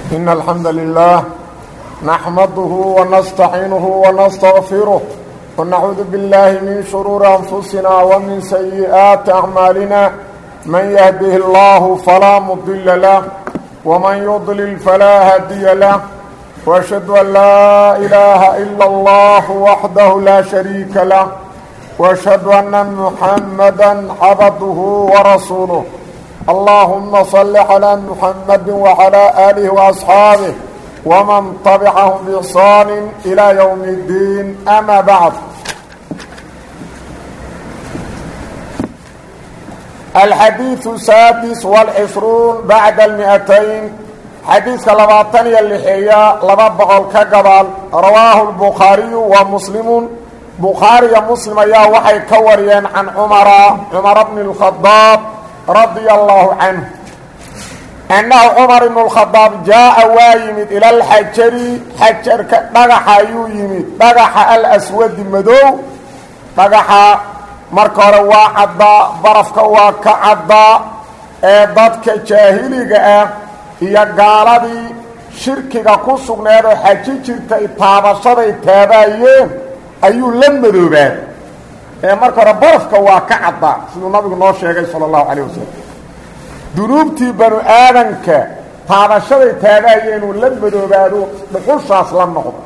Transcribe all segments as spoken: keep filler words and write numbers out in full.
إن الحمد لله نحمده ونستعينه ونستغفره ونعوذ بالله من شرور أنفسنا ومن سيئات أعمالنا من يهده الله فلا مضل له ومن يضلل فلا هادي له وأشهد أن لا إله إلا الله وحده لا شريك له وأشهد أن محمدا عبده ورسوله اللهم صل على محمد وعلى آله وأصحابه ومن تبعهم بإحسان إلى يوم الدين أما بعد الحديث السادس والعشرون بعد المئتين حديث لباطني اللحية لبابع الكقبال رواه البخاري ومسلم بخاري ومسلم يا وحي كوريا عن عمر عمر بن الخطاب رضي الله عنه أنه عمر بن الخطاب جاء وايمد إلى الحجر حجر دغح يويمد دغح الأسود مدو دغح مركور واعدا برفك وكعدا ضدك جاهلية هي قالدي شركك كسغنيدو حجي جرتay taabashaday taabayeen ayuu la madoobay ee marka hore barafka waa ka cadda sidoo nabigu noo sheegay sallallahu alayhi wasallam dunuubtii banu aadanka taabashaday taabayeen uu la madoobaado dhuxushaas la noqdo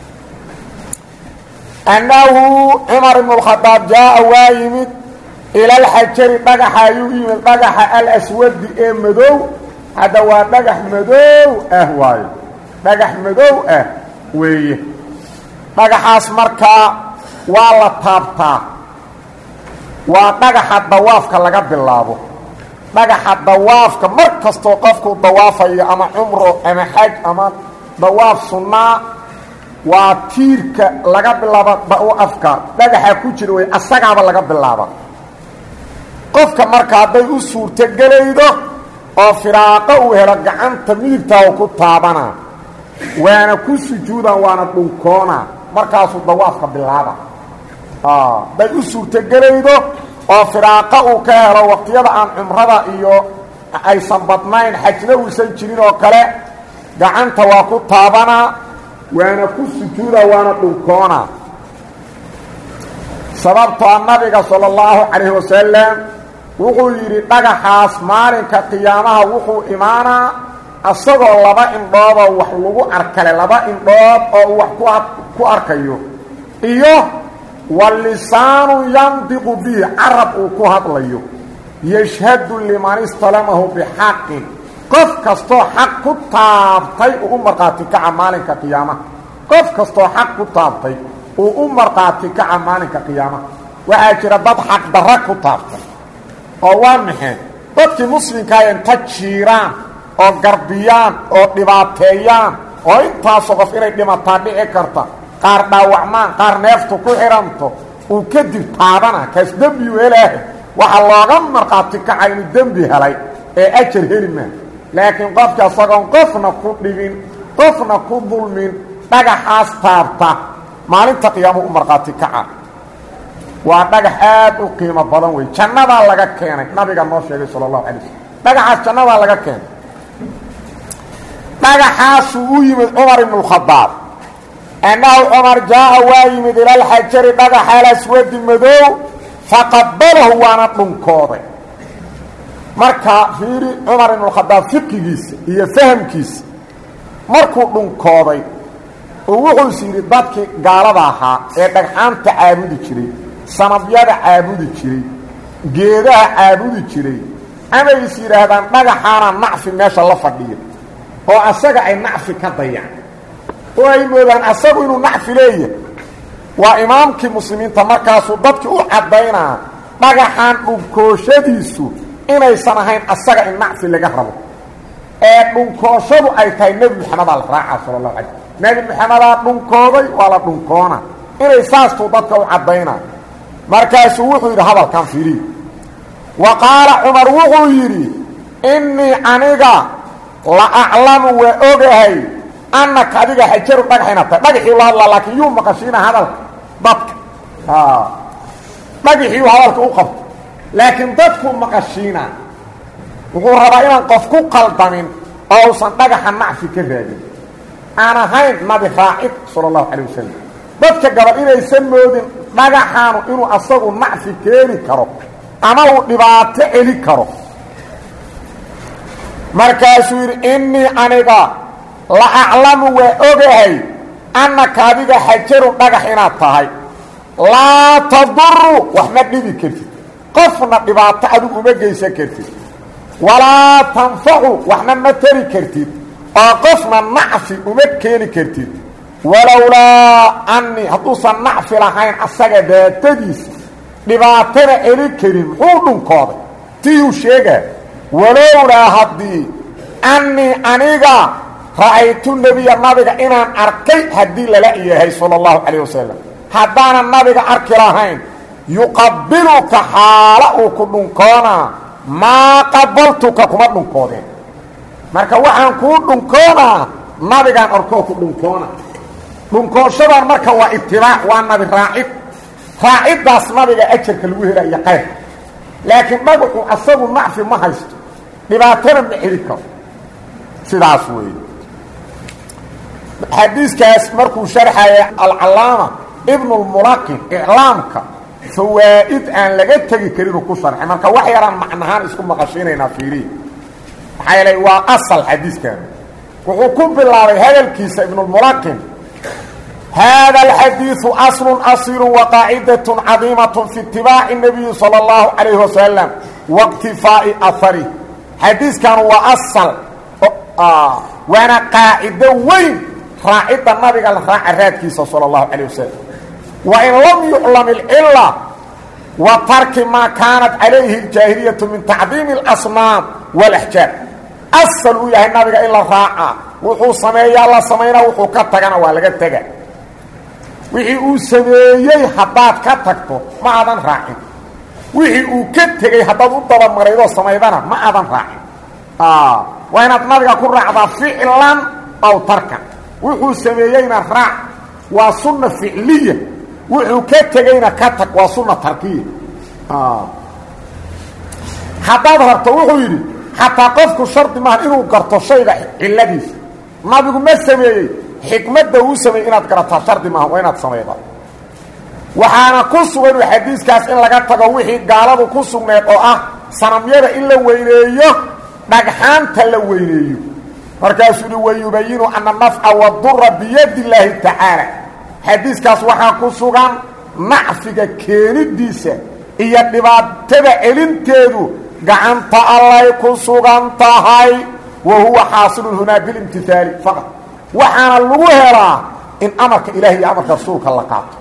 annahu umar ibn al-khattab jaa waayimid ila al-hajr dhagaxa yimid dhagaxa al-aswad ee madow hada waa dhagax madow ah waay dhagax madow ah weeye dhagaxaas markaa waa la taabtaa waa dhagaxa dawaafka laga bilaabo dhagaxa dawaafka markastoo qofku dawaafayo ama umro ama xaj ama dawaaf sunna waa tiirka laga bilaabo dawaafka dhagaxa ku jira way asagaaba laga bilaabo qofka marka haday u suurta galaydo oo firaaqa uu helo gacanta midigta ku taabana waana ku sujuudan waana dhunkoona markaasuu dawaafka bilaaba ah bay u suurta galaydo oo firaaqa uu ka helo waqtiyada aan umrada iyo aysan badnayn xajna uusan jirin oo kale gacanta waa ku taabana waana ku sujuuda waana dhunkoona sababta nabiga sallallahu alayhi wasallam wuxuu yiri dhagaxaas maalinka qiyaamaha wuxuu imaana asagoo laba indhood oo wax lagu arkale laba indhood oo wax ku arkayo iyo walisanu yantiqu bi arab uu ku hadlayo yashhadu liman istalamahu bihaqqin qof kasto xaq ku taabtay uu marqaati ka maalinka qiyaamaha qof kasto xaq ku taabtay uu marqaati ka maalinka qiyaamaha waxa jira dad xaq darra ku taabtay oo waa maxay dadkii muslimka ay inta jiiraan oo garbiyaan oo dhibaateeyaan oo intaas qof inay dhimataa dhici karta qaar dhaawacmaan qaar neeftu ku xiranto uu kadib taabana kaas dambi weelaahay waxa looga marqaati kacay inuu dambi helay ee ajar helima laakiin qofka asagoon qofna ku dhigin qofna ku dulmin dhagaxaas taabta maalinta qiyaamo u marqaati kaca waa dhagax aad u qiimo badan way jannada laga keenay nabiga noo sheegay sallallahu alayhi wasallam dhagaxaas jannada laga keenay dhagaxaas uu yimid Umar ibn al-Khattab annahu Umar jaa waayimid ila al-hajr dhagax al-aswad madow faqabbalahu waana dhunkooday marka fiiri Umar ibn al-Khattab fikigiisa iyo fahamkiisa markuu dhunkooday oo wuxuu siiri dadkii gaalada ahaa ee dhagxaanta caabudi jiray sanabyada caabudi jiray geedaha caabudi jiray ama is yiraahdaan dhagaxaana nacfi meesha la fadhiyo oo asaga ay nacfi ka dayaan oo ay moodaan asagu inuu nacfi leeyahay waa imaamkii muslimiinta markaasuu dadkii u cadaynaa dhagaxaan dhunkooshadiisu inaysan ahayn asaga in nacfi laga rabo ee dhunkooshadu ay tahay nabi maxamed al-raaca sallallahu alayhi wasallam nabi maxamed dhunkooday wala dhunkoona inay saasto dadka u cadaynaa markaasuu wuxuu yiri hadalkan fiiri wa qaala umar wuxuu yiri inni aniga la a'lamu wa ogahay annaka adiga hajaru dhagaxina ta dhagaxii la hadla laakiin yuu maqashina hadal dadka ah dhagaxii hadalka u qabto laakiin dadku maqashina wuxuu rabaa inaan qof ku qaldamin oo san dhagaxa nacfi ka raadin aan ahayn nabi raacid sallallahu alayhi wasallam dadka gabadh inaysan moodin dhagaxaanu inuu asagu nacfi keeni karo ama uu dhibaato eli karo markaasuu yidhi innii aniga la aclamu waa ogahay annaka adiga xajarun dhagax inaad tahay laa taduru wax ma dhibi kartid qofna dhibaato adigu uma geysan kartid walaa tanfacu waxna ma tari kartid oo qofna nacfi uma keeni kartid walowlaa annii hadduusan nacfi lahayn asaga daatadiisa dhibaatana eli karin muxuu dhunkooday tiyuu sheegaa walowlaa haddii annii aniga ra'aytu nebiya nabiga inaan arkay haddii lala yahay sala allahu calayh wasalam haddaanan nabiga arki lahayn yuqabiluka xaala uu ku dhunkoonaa maa qabaltuka kuma dhunkoodeen marka waxaan kuu dhunkoonaa nabigaan arkoo ku dhunkoona dhunkooshadaan marka waa itibaac waa nabi raacid raaciddaas nabiga ajarka lagu hela iyo qayrka laakiin dhagaxu asagu nacfi ma haysto dhibaatana ma xeli karo sidaas weeye xadiiskaas markuu sharxaya alcalaama ibnulmulaqin iclaamka fawaa'id aan laga tegi karinuu ku sharxay marka wax yaraan macnahaan isku maqashiinaynaa fiirihi maxaa yeelay waa asal xadiiskan wuxuu ku bilaabay hadalkiisa ibnulmulaqin hada alxadiidu aslun asiilu waqaacidatun cadiimatun fi itibaaci nabiyi sala allahu calayhi wasalam waiktifaa'i ahari xadiiskan waa asal waana qaacido weyn raacidda nabiga la raaca raadkiisa sala allahu calayh wasalam wain lam yuclam ilcila wa tarki maa kaanat calayhi aljaahiliyatu min tacdiimi alasnaam waalaxjaab asal uu yahay nabiga in la raaca wuxuu sameeyaa la samaynaa wuxuu ka tagana waa laga tega wixii uu sameeyey haddaad ka tagto ma aadan raacin wixii uu ka tegey haddaad u dabamaraydoo samaydana ma aadan raacin waa inaad nabiga ku raacdaa ficlan aw tarkan wuxuu sameeyeyna raac waa sunna ficliya wuxuu ka tegeyna ka tag waa sunna tarkiya haddaad rabto wuxuu yidhi xataa qofku shardi maaha inuu garto shayga cilladiisa nabigu ma sameeyey xikmadda uu sameeyey inaad garataa shardi maaha waa inaad samayda waxaana ku sugan u xadiiskaas in laga tago wixii gaaladu ku sugneed oo ah sanamyada in la weyneeyo dhagxaanta la weyneeyo markaasuu uhi wayubayinu ana nafca wadura biyadi illaahi tacaala xadiiskaas waxaa ku sugan nacfiga keenidiisa iyo dhibaatada celinteedu gacanta allay ku sugan tahay wa huwa xaasilun hunaa bilimtihaali faqad waxaana lagu helaa in amarka ilahi iyo amarka rasuulka la qaato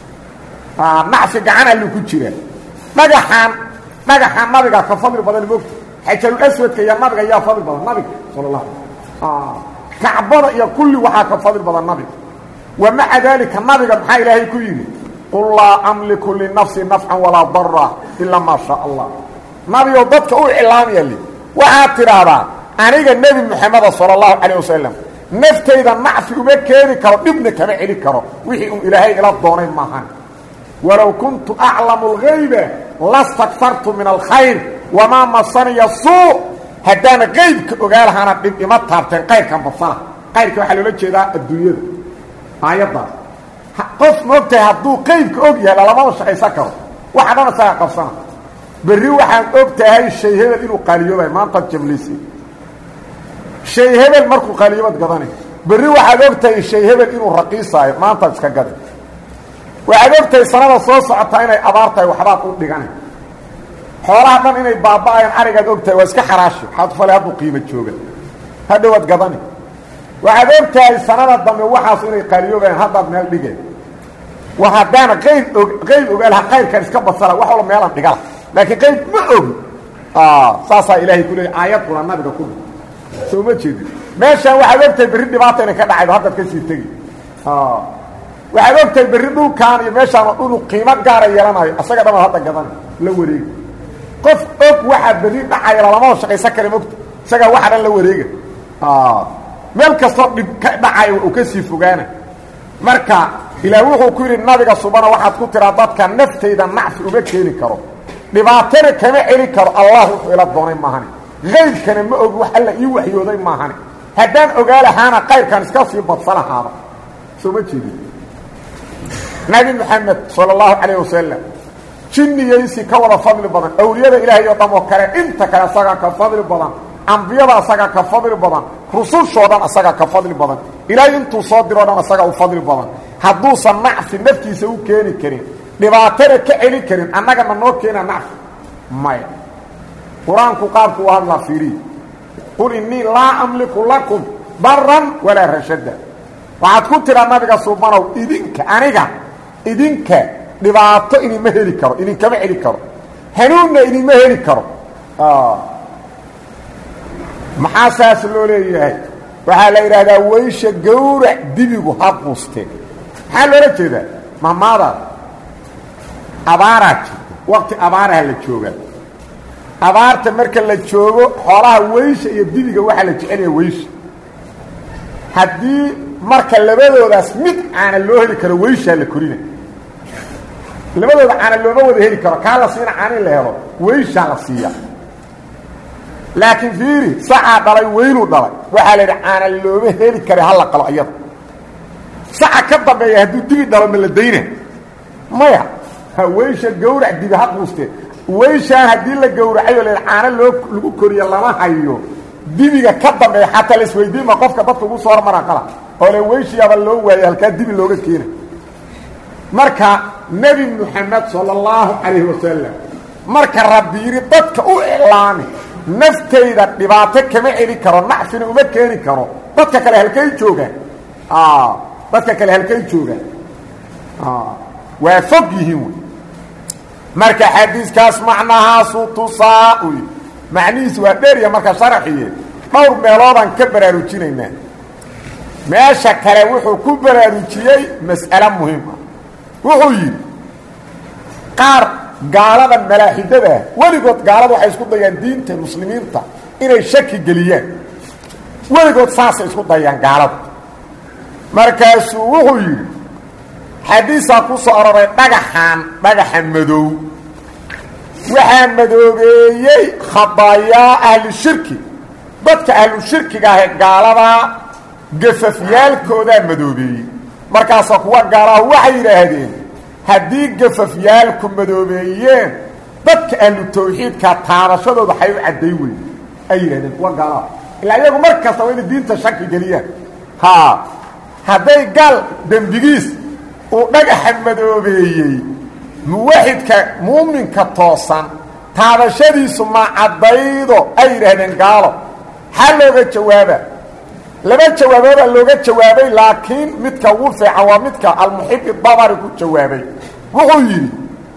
nacfi gacan allu ku jira dhagaxaan dhagaxaan nabiga ka fadli badan moogta xajarulaswadka iyo nabiga yaa fadli badan nabiga sala allah kacbada iyo kulli waxaa ka fadli badan nabiga wa maca daalika nabiga maxaa ilaahay ku yidhi qul laa amliku linafsi nafcan walaa dara ilaa maa shaa allah nabigo dadka u cilaamiya li waxaad tidhaahdaa aniga nebi moxameda sala allahu calayh wasalam naftayda nacfi uma keeni karo dhibna kama celi karo wixii uu ilaahay ila doonay maahan walow kuntu aclamu algayba lastakfartu min alkhayr wamaa masaniya suu haddaana qaybka ogaa lahaana dhib ima taabteen qayrkan badsana qayrka waxaa loola jeedaa adduunyada aayaddaas qof moogtahay hadduu qaybka og yahay lalamada shaqaysan karo waxa dhana saga qabsana berri waxaan og tahay shay hebel inuu qaaliyoobay maantaad jamlaysi shay hebel markuu qaaliyoobad gadanay berri waxaad og tahay shay hebel inuu raqiisaayo maantaad iska gaday waxaad og tahay sanada soo socotaa inay abaar tahay waxbaad u dhiganay xoolaha dhan inay baaba'ayaan arigaad og tahay waa iska xaraashi waxaad u falay hadduu qiimo jooga hadhowaad gadani waxaad og tahay sanada dambe waxaas inay qaaliyoobayaan haddaad meel dhigeen wa haddaana qayb og qayb ogaalaha qayrkan iska basala wax walba meelan dhigala laakiin qayb ma ogi saasaa ilaahay ku leeyay aayadkuna nabiga ku soo ma jeedin meeshaan waxaad og tahay berri dhibaata inay ka dhacaydo haddaad ka sii tegi waxaad og tahay berri dhulkaan iyo meeshaan oo dhulu qiimo gaara yeelanayo asaga dhamaad hadda gadani la wareegi qof og waxaa berri dhacaya lalamada shaqaysan kara mogta isagaa waxa dhan la wareega meel kastoo dhib ka dhacaya uu ka sii fogaana marka ilaah wuxuu ku yidhi nabiga subana waxaad ku tiraa dadka naftayda nacfi uma keeni karo dhibaatana kama celi karo allah wuxuu ila doonay maahani غيركنا ما og wax alla ii waxyooday maahan haddaan ogaalahaana qayrkan iska sii badsanahaaba soo ma jeedin nabi maxamed sallallahu alayhi wasallam jinniyaysi ka wada fadli badan awliyada ilaahay oo damo kale inta kale asaga ka fadli badan anbiyada asaga ka fadli badan rusushoodan asaga ka fadli badan ilaahay intuu soo diroodan asaga u fadli badan hadduu san nacfi naftiisa u keeni karin dhibaatada ka celi karin annaga ma noo keena nacfi may quraanku qaabku waa hadla fiiri qul inni laa amliku lakum darran wala rashada waxaad ku tira nabiga subhanahu idinka aniga idinka dhibaato ini ma heli karo idin kama celi karo hanuunna idin ma heli karo ah maxaa saas loo leeyahay waxaa la yiraahdaa weysha gowrac dibigu haquuste maxaa loola jeedaa mamaada abaaraad waqti abaaraha la jooga abaarta marka la joogo xoolaha weysha iyo dibiga waxa la jecel yahay weysha haddii marka labadoodaas mid aana loo heli karo weysha la korina labadooda aana looma wada heli karo kaa la siina caani la helo weysha la siiya laakiin fiiri saca dhalay weylu dhalay waxaa la yidhi aana looma heli kara halla qalo iyada saca ka dambeeya hadduu dibi dhalo ma la dayna maya ha weysha gowrac dibi ha quustee weyshaan haddii la gowracayo la caana loo lagu koriyo lama hayo dibiga ka dambeeya xataa la isweydiima qofka dadka ugu soo hormara qala oo le weyshiyaaba loo waayay halkaa dibi looga keena marka nabi muxamed sallallahu alayhi wasallam marka rabbi yiri dadka u ilaami naftayda dhibaato kama celi karo nacfina uma keeni karo dadka kale halkay joogaan ah dadka kale halkay joogaan ah waa fog yihiin marka xadiiskaas macnahaas uu tusaa'ay macnihiisu waa dheeriya marka sharaxiye dhowr meeloodan ka baraarujinaynaa meesha kale wuxuu ku baraarujiyey mas'alo muhiim ah wuxuu yiri qaar gaalada malaaxidada waligood gaalada waxay isku dayaan diinta muslimiinta inay shaki geliyaan waligood saas isku dayaan gaalada markaas wuxuu yiri xadiisa ku soo aroray dhagaxan dhagaxan madow waxa madoobeeyay khabaaya ahli shirki dadka ahli shirkiga ah gaalada gafafyaalkooda madoobeeyay markaas kuwa gaalaha waxay yiraahdeen haddii gafafyaalku madoobeeyeen dadka ahlu tawxiidka taabashadooda waxay u caday weyn ay yiraahdeen kuwa gaalaha ilaa iyagu markaas waa in diinta shaki geliyaan ha hadday gal dambigiis oo dhagaxa madoobeeyay muwaxidka muuminka toosan taabashadiisu ma cadaydo ay yiraahdeen gaalo hal looga jawaaba laba jawaabada looga jawaabay laakiin midka ugu fiican waa midka al-muhib ad-dabari ku jawaabay wuxuu yiri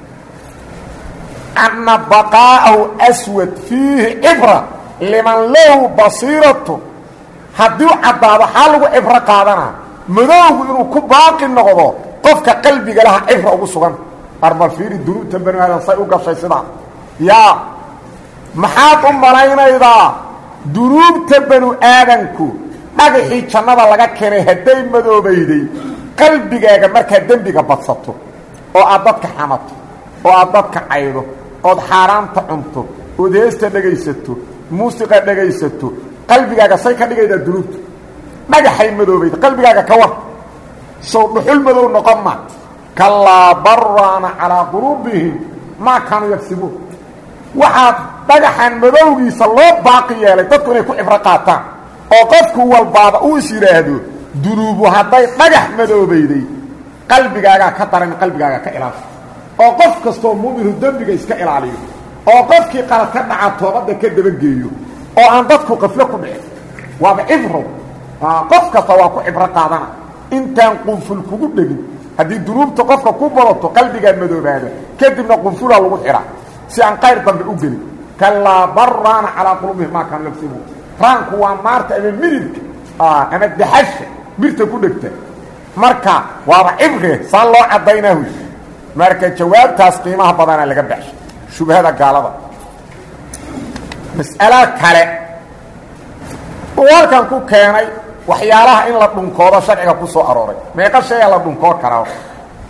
anna baqa'u aswad fihi ibra liman lahu basiratu hadii cadaado xalgu ibra qaadana madowgu inuu ku baaqi noqdo qofka qalbiga laha ibra ugu sugan arba fiiri dunuubta banaada say u gashay sida ya maxaad u malaynaydaa dunuubta banu aadanku dhagaxii jannada laga keenay haday madoobayday qalbigaaga marka dambiga badsato oo aad dadka xamato oo aad dadka caydo oo xaraamta cunto oo deesta dhagaysato muusiqa dhagaysato qalbigaaga say ka dhigayda dunuubta dhagaxay madoobayday qalbigaaga ka war soo dhuxul madow noqon ma kala barana ala qulubihim ma kanu yaksubu waxa dhagaxan madowgiisa loo baaqi yeelay dadku inay ku ibra qaataan oo qofku walbaaba uu isiraahdo dunuubu haday dhagax madoobayday qalbigaaga ka daran qalbigaaga ka ilaaliyo oo qof kasto muumin dambiga iska ilaaliyo oo qofkii qalad ka dhaca toobada ka dabageeyo oo aan dadku qaflo ku dhicin waa ibro qof kasta waa ku ibra qaadana intaan qunful kugu dhigin hadii dunuubta qofka ku barato qalbiga madoobaada kadibna qunfula lagu xira si aan qayr dambe u gelin kala barana ala qulubihim ma kan yaksubu ranku waa maarta ama midibka ah ama daxasha birta ku dhigta marka waa ibre saan loo cadaynayo marka jawaabtaas qiimaha badan laga baxsho shubhada gaalada mas'ala kale warkan ku keenay waxyaalaha in la dhunkoodo sharciga ku soo arooray meeqa shay la dhunkoo karaa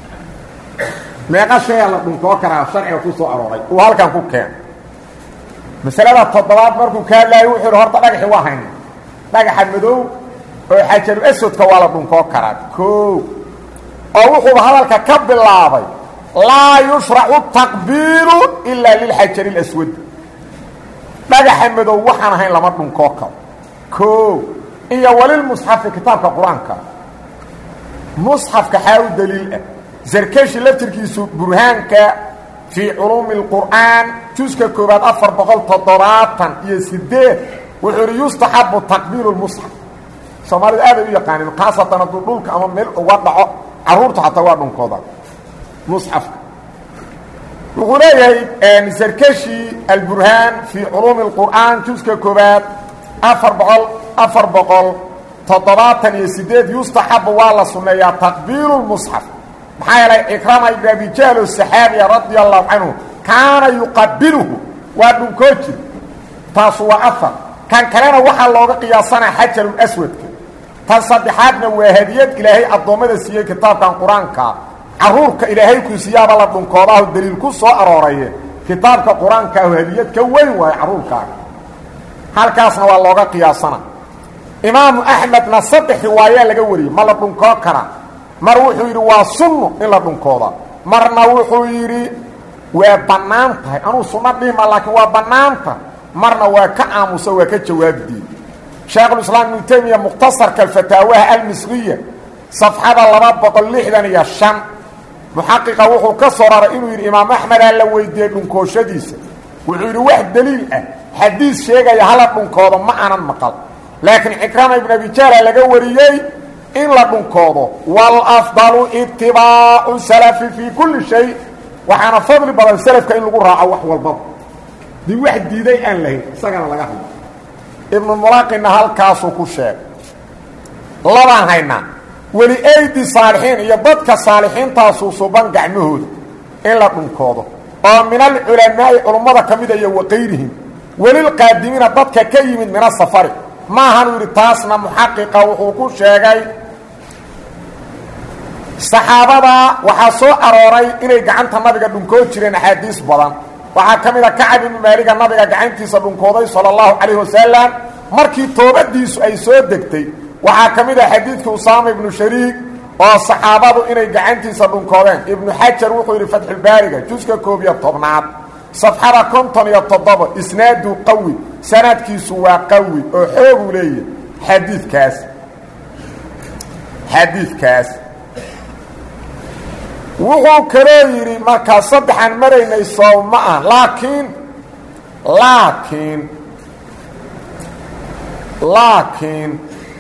meeqa shay la dhunkoo karaa sharciga ku soo arooray oo halkan ku keen masalada toddobaad markuu ka hadlaayay wuxuu horta dhagaxi waa hayn dhagaxa madow oo xajarul aswadka waa la dhunkoo karaa koo oo wuxuu hadalka ka bilaabay laa yushracu taqbiilu ilaa lilxajaril aswad dhagaxa madow waxaan ahayn lama dhunkoo karo koo iyo walilmusxafi kitaabka qur-aanka musxafka xaa u daliil ah zarkashi laftirkiisu burhaanka fii culuumi اlqur'aan juska koobaad afar boqol toddobaatan iyo sideed wuxuu ihi yustaxabu taqbiilu lmusxaf soomaalidu aaday u yaqaanin khaasatan hadduu dhulka ama meel uga dhaco carruurta xataa waa dhunkooda musxafka wuxuu leeyahay zarkashi alburhaan fii culuumi اlqur'aan juska koobaad afar boqol afar boqol toddobaatan iyo sideed yustaxabu waa la sunneeyaa taqbiilu lmusxaf maxaa yeelay cikrama ibn abi jahl saxaabiya radia allahu canhu kaana yuqabiluhu waa dhunkoo jir taasu waa afar kan kalena waxaa looga qiyaasanaa xajarul aswadka tan saddexaadna waa hadiyad ilaahay addoommada siiyey kitaabkan qur-aanka carruurka ilaahay ku siyaaba la dhunkoodaah daliil ku soo arooraye kitaabka qur-aankaahu hadiyad ka weyn waayo carruurkaaga halkaasna waa looga qiyaasana imaamu axmedna saddex riwaayaa laga wariyey ma la dhunkoo karaa mar wuxuu yidhi waa sunno in la dhunkooda marna wuxuu yidhi waa bannaan tahay anuu sunno dhihima laakiin waa bannaanta marna waa ka aamusa waa ka jawaabdiid shaekhulislaam ibnu taymiya mukhtasarka alfataawaha almisriya safxada laba boqol lixdan iyo shan muxaqiqa wuxuu ka soo raray inuu yidhi imaam axmedaa la weydiiyey dhunkooshadiisa wuxuu yidhi wax daliil ah xadiis sheegaya hala dhunkoodo ma aanan maqal laakiin cikrama ibn abi jahla laga wariyey in la dhunkoodo walafdalu itibaacu salafi fii kulli shay waxaana fadli badan salafka in lagu raaco wax walbaba dii wax diiday aan lahayn isagana laga hadlo ibnulmulaaqinna halkaasuu ku sheegay labaan haynaa weli aydi saalixiin iyo dadka saalixiintaasuu suban gacmahooda in la dhunkoodo oo min alculamaa'i culummada ka mida iyo waqayrihim welilqaadimiina dadka ka yimid mina safari maahanuu yidhi taasna muxaqiqa wuxuu ku sheegay saxaabada waxaa soo arooray inay gacanta nabiga dhunkoo jireen axaadiis badan waxaa ka mid a kacab ibnu maaliga nabiga gacantiisa dhunkooday sala allahu calayhi wasalam markii toobadiisu ay soo degtay waxaa ka mid ah xadiidkii usaama ibnu shariik oo saxaabadu inay gacantiisa dhunkoodeen ibnu xajar wuxuu yidhi fatxulbaariga juska koob iyo tobnaad safxada konton iyo toddoba isnaadu qawi sanadkiisu waa qawi oo xooguu leeyahay xadiidkaas xadiidkaas wuxuu kaloo yidhi markaa saddexaan maraynay soow ma ah laakiin laakiin laakiin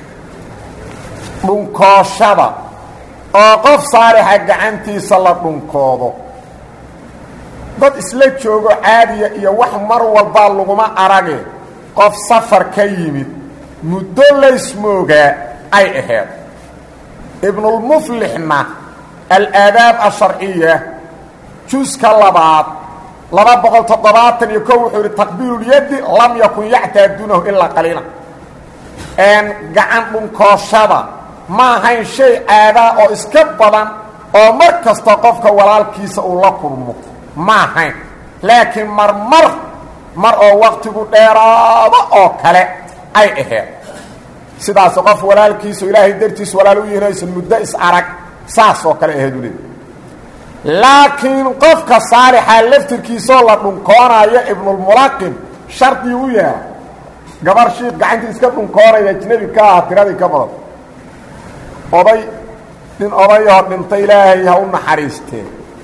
dhunkooshada oo qof saalixa gacantiisa la dhunkoodo dad isla joogo caadiya iyo wax mar walbaa laguma arage qof safar ka yimid muddo laysmoogaa ay ahayd ibnulmuflixna alaadaab asharciya juska labaad laba boqol toddobaatan iyo kow wuxuu yidhi taqbiilulyaddi lam yakun yactaadunahu ilaa qaliila gacan dhunkooshada ma ahayn shay aadaa oo iska badan oo mar kasta qofka walaalkiisa uu la kulmo ma ahayn laakiin mar mar mar oo waktigu dheeraado oo kale ay ahayd sidaas qof walaalkiisu ilaahay dartiis walaal u yihinaysan muddo is arag saas oo kale ahayd u leedahay laakiin qofka saalixa laftirkiisoo la dhunkoonayo ibnulmulaqin shardi u yahay gabar shiiq gacantii iska dhunkoonaya ajnabi ka aha tiradii ka badan oday nin odayoo dhintay ilaahay ha u naxariisteen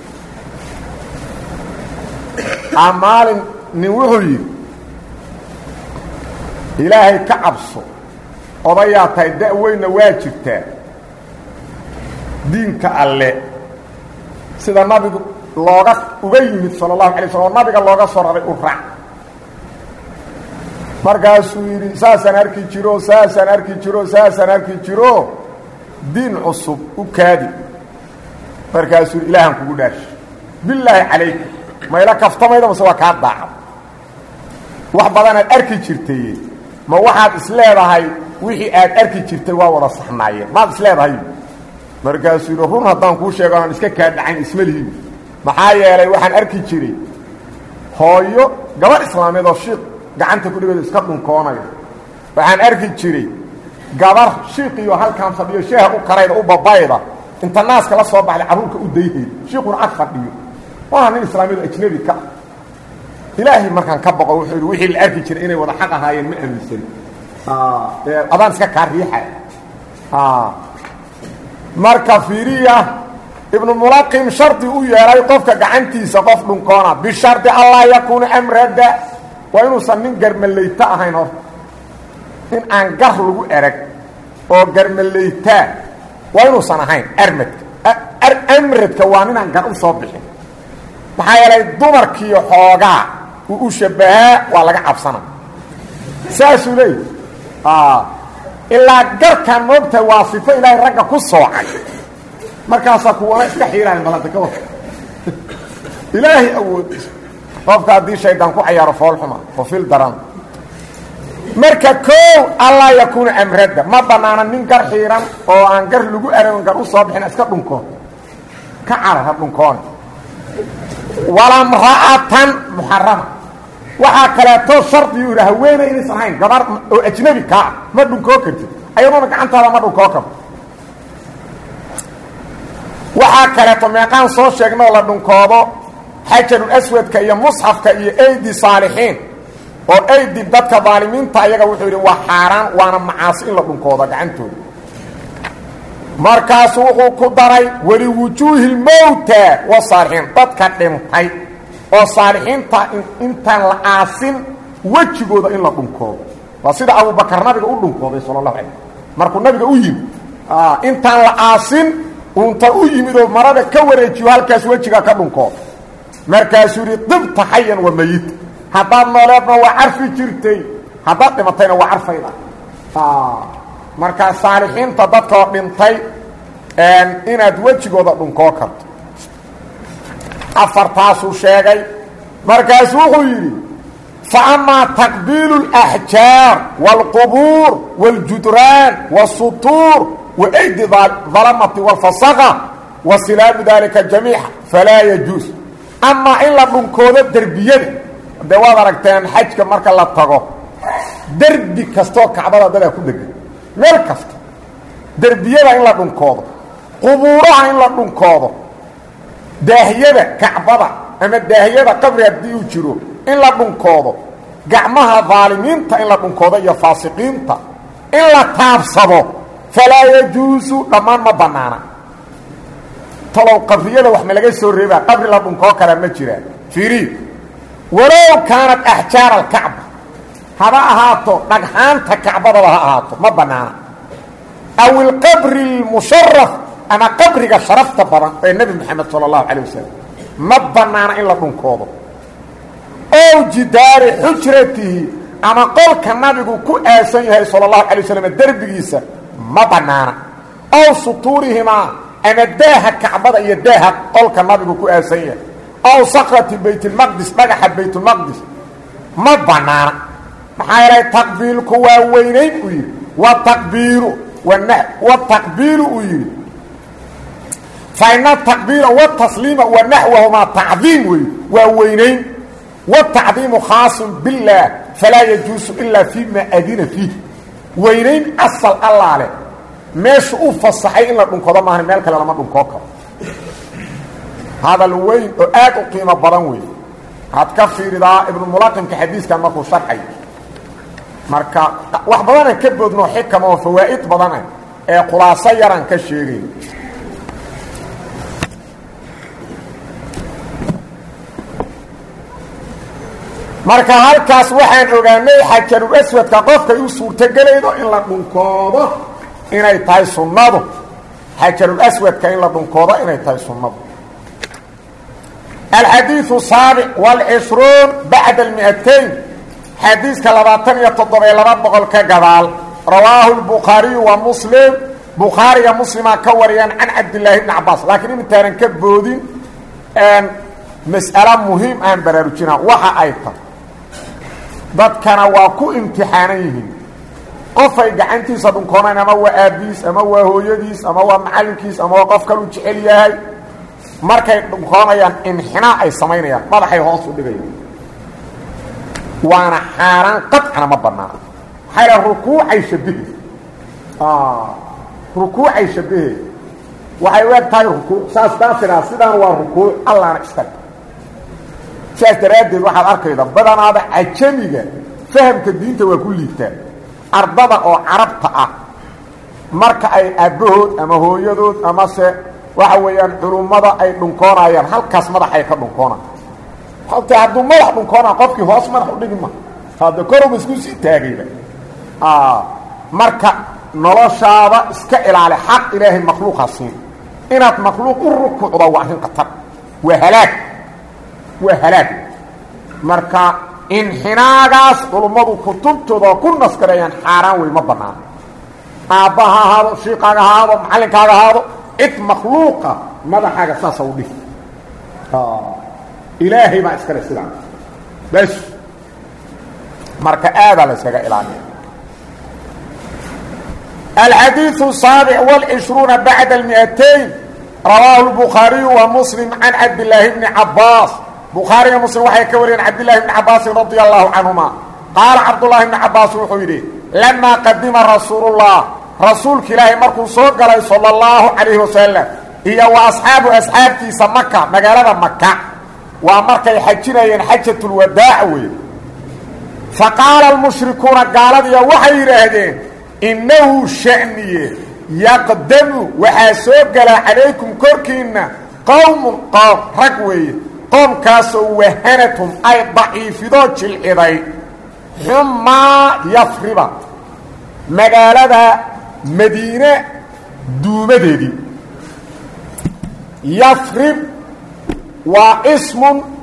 a maalin nin wuxuu yidhi ilaahay ka cabso odayaa tahay da-weynna waa jirtaa diinka alle sida nabigu looga uga yimid sala allahu alay slm oo nabiga looga soo raray u raac markaasuu yidhi saasaan arki jiro saasaan arki jiro saasaan arki jiro diin cusub u kaadi markaasuu yidhi ilaahan kugu dhaarsha bilaahi calayka mayla kaftamayda mase waa kaa daacad wax badanaad arki jirtay ma waxaad isleedahay wixii aad arki jirtay waa wada saxnaayeen maad isleedahay markaasuu yidhi run haddaan kuu sheego aan iska kaa dhacayn isma lihiin maxaa yeelay waxaan arki jiray hooyo gabadh islaameed oo shiiq gacanta ku dhigay iska dhunkoonayo waxaan arki jiray gabar shiiqiyo halkan fadhiyo sheeh u karayda u babayda inta naaska la soo baxay caruurka u dayhay shiiquna ag fadhiyo waa nin islaamiyada ajnabi ka ilaahi markaan ka baqo wuxuu wixii la arki jiray inay wada xaq ahaayeen ma aaminsan ah ee adan iska ka riixa ah marka fiiriya ibn mulaqim sharti u yeelay qofka gacantiisa qof dhunkoona bi sharti allah yakuna amrada wa inuu sanin garmaleyta ahayn hor in aan gar lagu erag oo garmaleyta wa inuu san ahayn armad amradka waa inaan gar u soo bixin maxaa yeelay dumarkii xoogaa uu u shabahaa waa laga cabsana saasuu leey ah ilaa garkan moogta waa sifo ilaahay ragga ku soocay markaasa kuwana iska xiiraan balanta ka wada ilaahay awood qofka haddii shaydaan ku cayaaro fool xuma oo fil daran marka koow allah yakuuna amrada ma banaana nin gar xiiran oo aan gar lagu aragon gar u soo bixin iska dhunko ka carar ha dhunkoon wala mra'atan muharrama waxaa kaleeto shardi uu yidhaha haweeney inaysan ahayn gabar oo ajnabi kaa ma dhunkoo kartid ayadoona gacantaada ma dhunkoo karto waxaa kaleeto meeqaan soo sheegnoo la dhunkoodo xajarul aswadka iyo musxafka iyo aydi saalixiin oo aydi dadka daalimiinta ayaga wuxuu yidhi waa xaaraan waana macaasi in la dhunkoodo gacantooda markaasu wuxuu ku daray weli wujuuhi lmowta wa saalixiin dadka dhintay oo saalixiinta intaan la aasin wejigooda in la dhunkoodo waa sida abubakar nabiga u dhunkooday sala allahu calayh markuu nabiga u yimid intaan la aasin unta u yimid oo marada ka wareejiyo halkaas wejiga ka dhunkooda markaasuu yidhi dibta xayan wa mayita haddaad nooleedna waa carfi jirtay haddaad dhimatayna waa carfayda markaa saalixiinta dadkoo dhintay inaad wejigooda dhunkoo karto afartaasuu sheegay markaasuu wuxuu yidhi fa amaa taqbiilu اlaxjaar wاlqubuur wاljudraan wالsutuur waaydi dalamati wاlfasaqa wa silaamu dalika jamiica falaa yajuus amaa in la dhunkoodo derbiyada dee waad aragteen xajka marka la tago derbi kastoo kacbada dadaa ku degan meel kasta derbiyada in la dhunkoodo qubuuraha in la dhunkoodo daahiyada kacbada ama daahiyada qabri haddii uu jiro in la dhunkoodo gacmaha daalimiinta in la dhunkoodo iyo faasiqiinta in la taabsado falaa yajuusu dhammaan ma bannaana talow qabriyada wax ma laga soo reebaa qabri la dhunkoo kala ma jiraan fiiri walow kaanat axjaar alkacba haba ahaato dhagxaanta kacbadaba ha ahaato ma bannaana aw ilqabri lmusharaf ama qabriga sharafta badan ee nebi moxamed sala allahu calay wasalam ma bannaana in la dhunkoodo ow jidaari xujratihi ama qolka nabigu ku aasan yahay sala allahu calay wasalam derbigiisa ma bannaana ow sutuurihimaa ama daaha kacbada iyo daaha qolka nabigu ku aasan yahay ow sakrati baytulmaqdis dhagaxa baytulmaqdis ma bannaana maxaa yeelay taqbiilku waa weynayn uu yidhi wataqbiilu wataqbiilu uu yidhi faina ataqbiila watasliima wa naxwahumaa tacdiim wey waa weynayn watacdiimu khaasun billaah falaa yajuusu ilaa fii ma adina fiih weynayn asal allaale meesha uu fasaxay in la dhunkoodo maahan meel kale lama dhunkoo karo hadal weyn oo aad u qiimo badan wey waxaad ka fiiridaa ibnumulaqimka xadiiskan markuu sharxay marka wax badanaan ka boodno xikama oo fawaa'id badanah ee khulaaso yaraan ka sheegay marka halkaas waxaan ogaanay xajarul aswadka qofkay u suurtogelaydo in la dhunkoodo inay tahay sunnadu xajarul aswadka in la dhunkoodo inay tahay sunnadu alxadiiثu saabic wاlcishruun bacda almiatayn xadiiska labaatan iyo toddoba iyo laba boqol ka gadaal rawaahu lbukhaariyu wa muslim bukhaariga muslimaa ka wariyaan can cabdillaahi bni cabaas laakiin intaanan ka boodin mas'alo muhiim aan baraarujinaa waxa ay tahay dadkana waa ku imtixaanan yihiin qofay gacantiisa dhunkoonaan ama waa aabbiis ama waa hooyadiis ama waa macallinkiis ama waa qof kaluu jecel yahay markay dhunkoonayaan inxinaa ay samaynayaan madaxay hoos u dhigayaan وانا حاران قطعا ما بناه حيلا ركوع يشبه آه ركوع يشبه وحيوات تاي ركوع ساس دافرا سيدان وركوع الله أنا استقل ساس ترادد واحد أركي إذا بدأنا هذا عجميك فهم كدين توا كل كتاب أرضا أو عربطة marka ay abahood ama hooyadood ama se waxa weeyaan xurumada ay dhunkoonayaan halkaas madax ay ka dhunkoonaan halka haduu madax dhunkoonaa qofkii hoos madax u dhigma hada koro isku si taagayba ah marka noloshaada iska ilaali xaq ilaahi makhluuqaasi inaad makhluuq u rukuucdo waa in qatar waa halaag waa halaag marka in xinaagaas culumadu kutubtooda ku naskarayaan xaraan way ma banaan aabaha haado shiiqaga haado macallinkaaga haado id makhluuqa madaxaaga saasa u dhig ilaahay baa iskale sidaan bas marka aada la iskaga ilaaliyo الحديث السابع والعشرون بعد المئتين رواه البخاري ومسلم عن عبد الله بن عباس بخاري ومسلم وحي كورين عبد الله بن عباس رضي الله عنهما قال عبد الله بن عباس وحيري لما قدم رسول الله رسولك الله مركو صلى صلى الله عليه وسلم هي واصحاب اصحابتي سمكه مغالده مكه ومركي حجين حجه الوداع فقال المشركون قالوا يا وحي يراهدين انه شأنيه يقدم وحاسوق عليكم كركينا قوم قوم رقوي قوم كاسوا وهنتهم اي ضعيفين جلعي ثم يفرب مغالده مدينة دومديدي يثرب واسم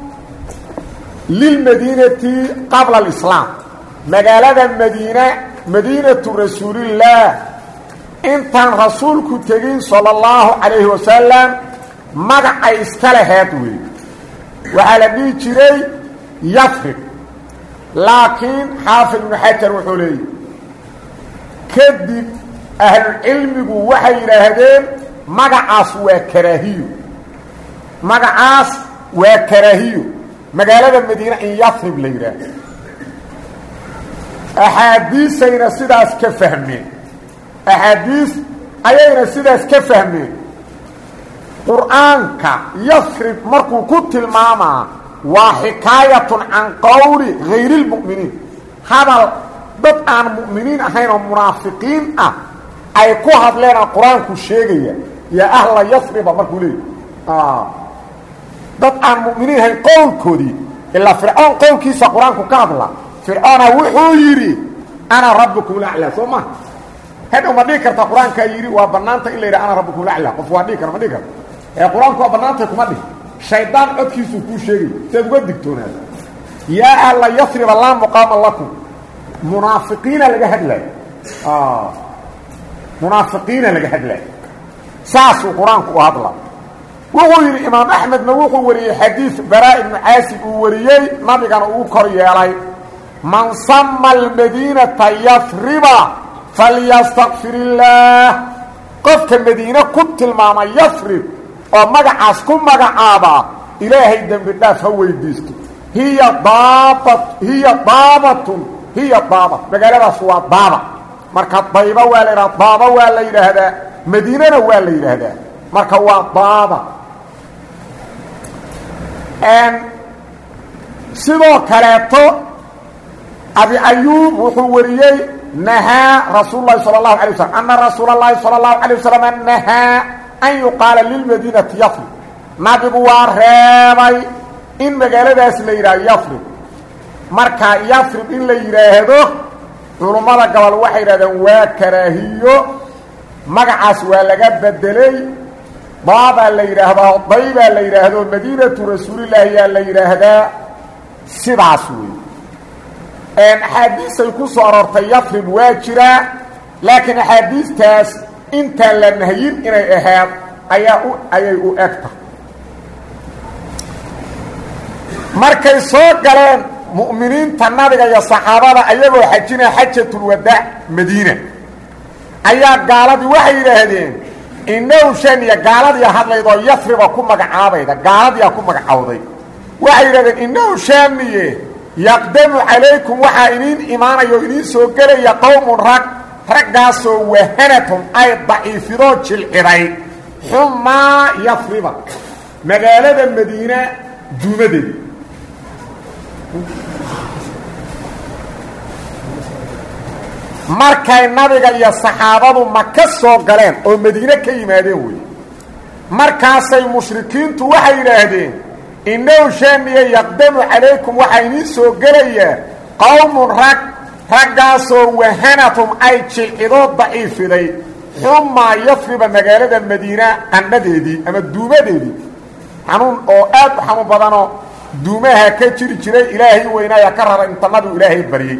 للمدينة قبل الإسلام مقالة المدينة مدينة رسول الله انت رسولك تجين صلى الله عليه وسلم مقع اسكالهاتوي وعلى بيتري يثرب لكن حافظ بن حجر وحولي كذب أهل العلم وحي يراهدين مقعاس وكراهيو مقعاس وكراهيو مقالة المدينة إن يثرب ليرا أحاديث أين سيداس كفهمين أحاديث أين سيداس كفهمين قرآنك يثرب مركو كنت الماما وحكاية عن قول غير المؤمنين هذا dad aan mu'miniin ahayn oo munaafiqiin ah ay ku hadleen quraanku sheegaya ya ahla yasrib markuu leeyahay ah dad aan mu'miniin ahayn qowlkoodii illa fir'aun qowlkiisa quraanku ka hadla fir'auna wuxuu yiri ana rabbukum la'ala soma hada ma dhigi karta quraanka yiri waa banaanta in la yiraahdo ana rabbukum la'ala qof waa dhigi kara ma dhigi kara ee quraanku waa banaanta kuma dhigi shaydaan codkiisu ku sheegay sid uga digtoonaad ya ahla yasrib la muqama lakum منافقين لغا هدلاي اه منافقين لغا هدلاي ساس القران كو هدلا وغير امام احمد نوخ وري حديث براء بن عازب وريي نبي كان او كوريالاي من سمى المدينه يثرب فليستغفر الله قف المدينه كنت الماما يثرب ومغعاس كو مغعابا الهي دم بالله هو يديست هي ضابط هي ضابط هي بابا مقالة سوى بابا مركز طيبة ولا بابا ولا يرهدا مدينة ولا يرهدا مركز بابا ان سيدو كاليتو أبي أيوب وحوريي نهى رسول الله صلى الله عليه وسلم أن رسول الله صلى الله عليه وسلم نهى أن يقال للمدينة يفرق نبي وارهبي إن مقالة اسمه يفرق marka yafrib in la yiraahdo culumada gobol waxay yiraahdeen waa karaahiyo magacaas waa laga bedelay baaba la yiraahdo bayba la yiraahdo madiinatu rasuulillaah ya la yiraahdaa sidaas weey en hadiis ay ku soo arortay yafrib waa jira laakiin hadiistaas inta la nahyin inay ahayd ayaa u ayay u egta markay soo galeen مؤمنين تنادق يا صحابة أيضا حجنا حجة الوداع مدينة أيها قالت وحي لهذين إنه شان يا قالت يا هذا يضا يثرب كم مقعابي قالت يا كم مقعوضي وحي لهذين إنه شان yaqdamu calaykum waxaa idiin imaanayo idiin soo gelaya qowmun rag raggaasoo wahanatun ay daciifidoo jilciday xumaa yafriba magaalada madiina duumadeeda markay nabiga iyo saxaabadu maka soo galeen oo madiine ka yimaadeen wey markaasay mushrikiintu waxay yidhaahdeen innahu shaaniya yaqdamu calaykum waxaa idiin soo gelayaa qowmun rag raggaasoo wahanatum ay jilcidoo daciifiday xumaa yafriba magaalada madiina qandhadeedii ama duumadeedii xanuun oo aad u xanuun badanoo duumaha ka jiri jiray ilaahay weynaaya ka rara inta nabigu ilaahay baryey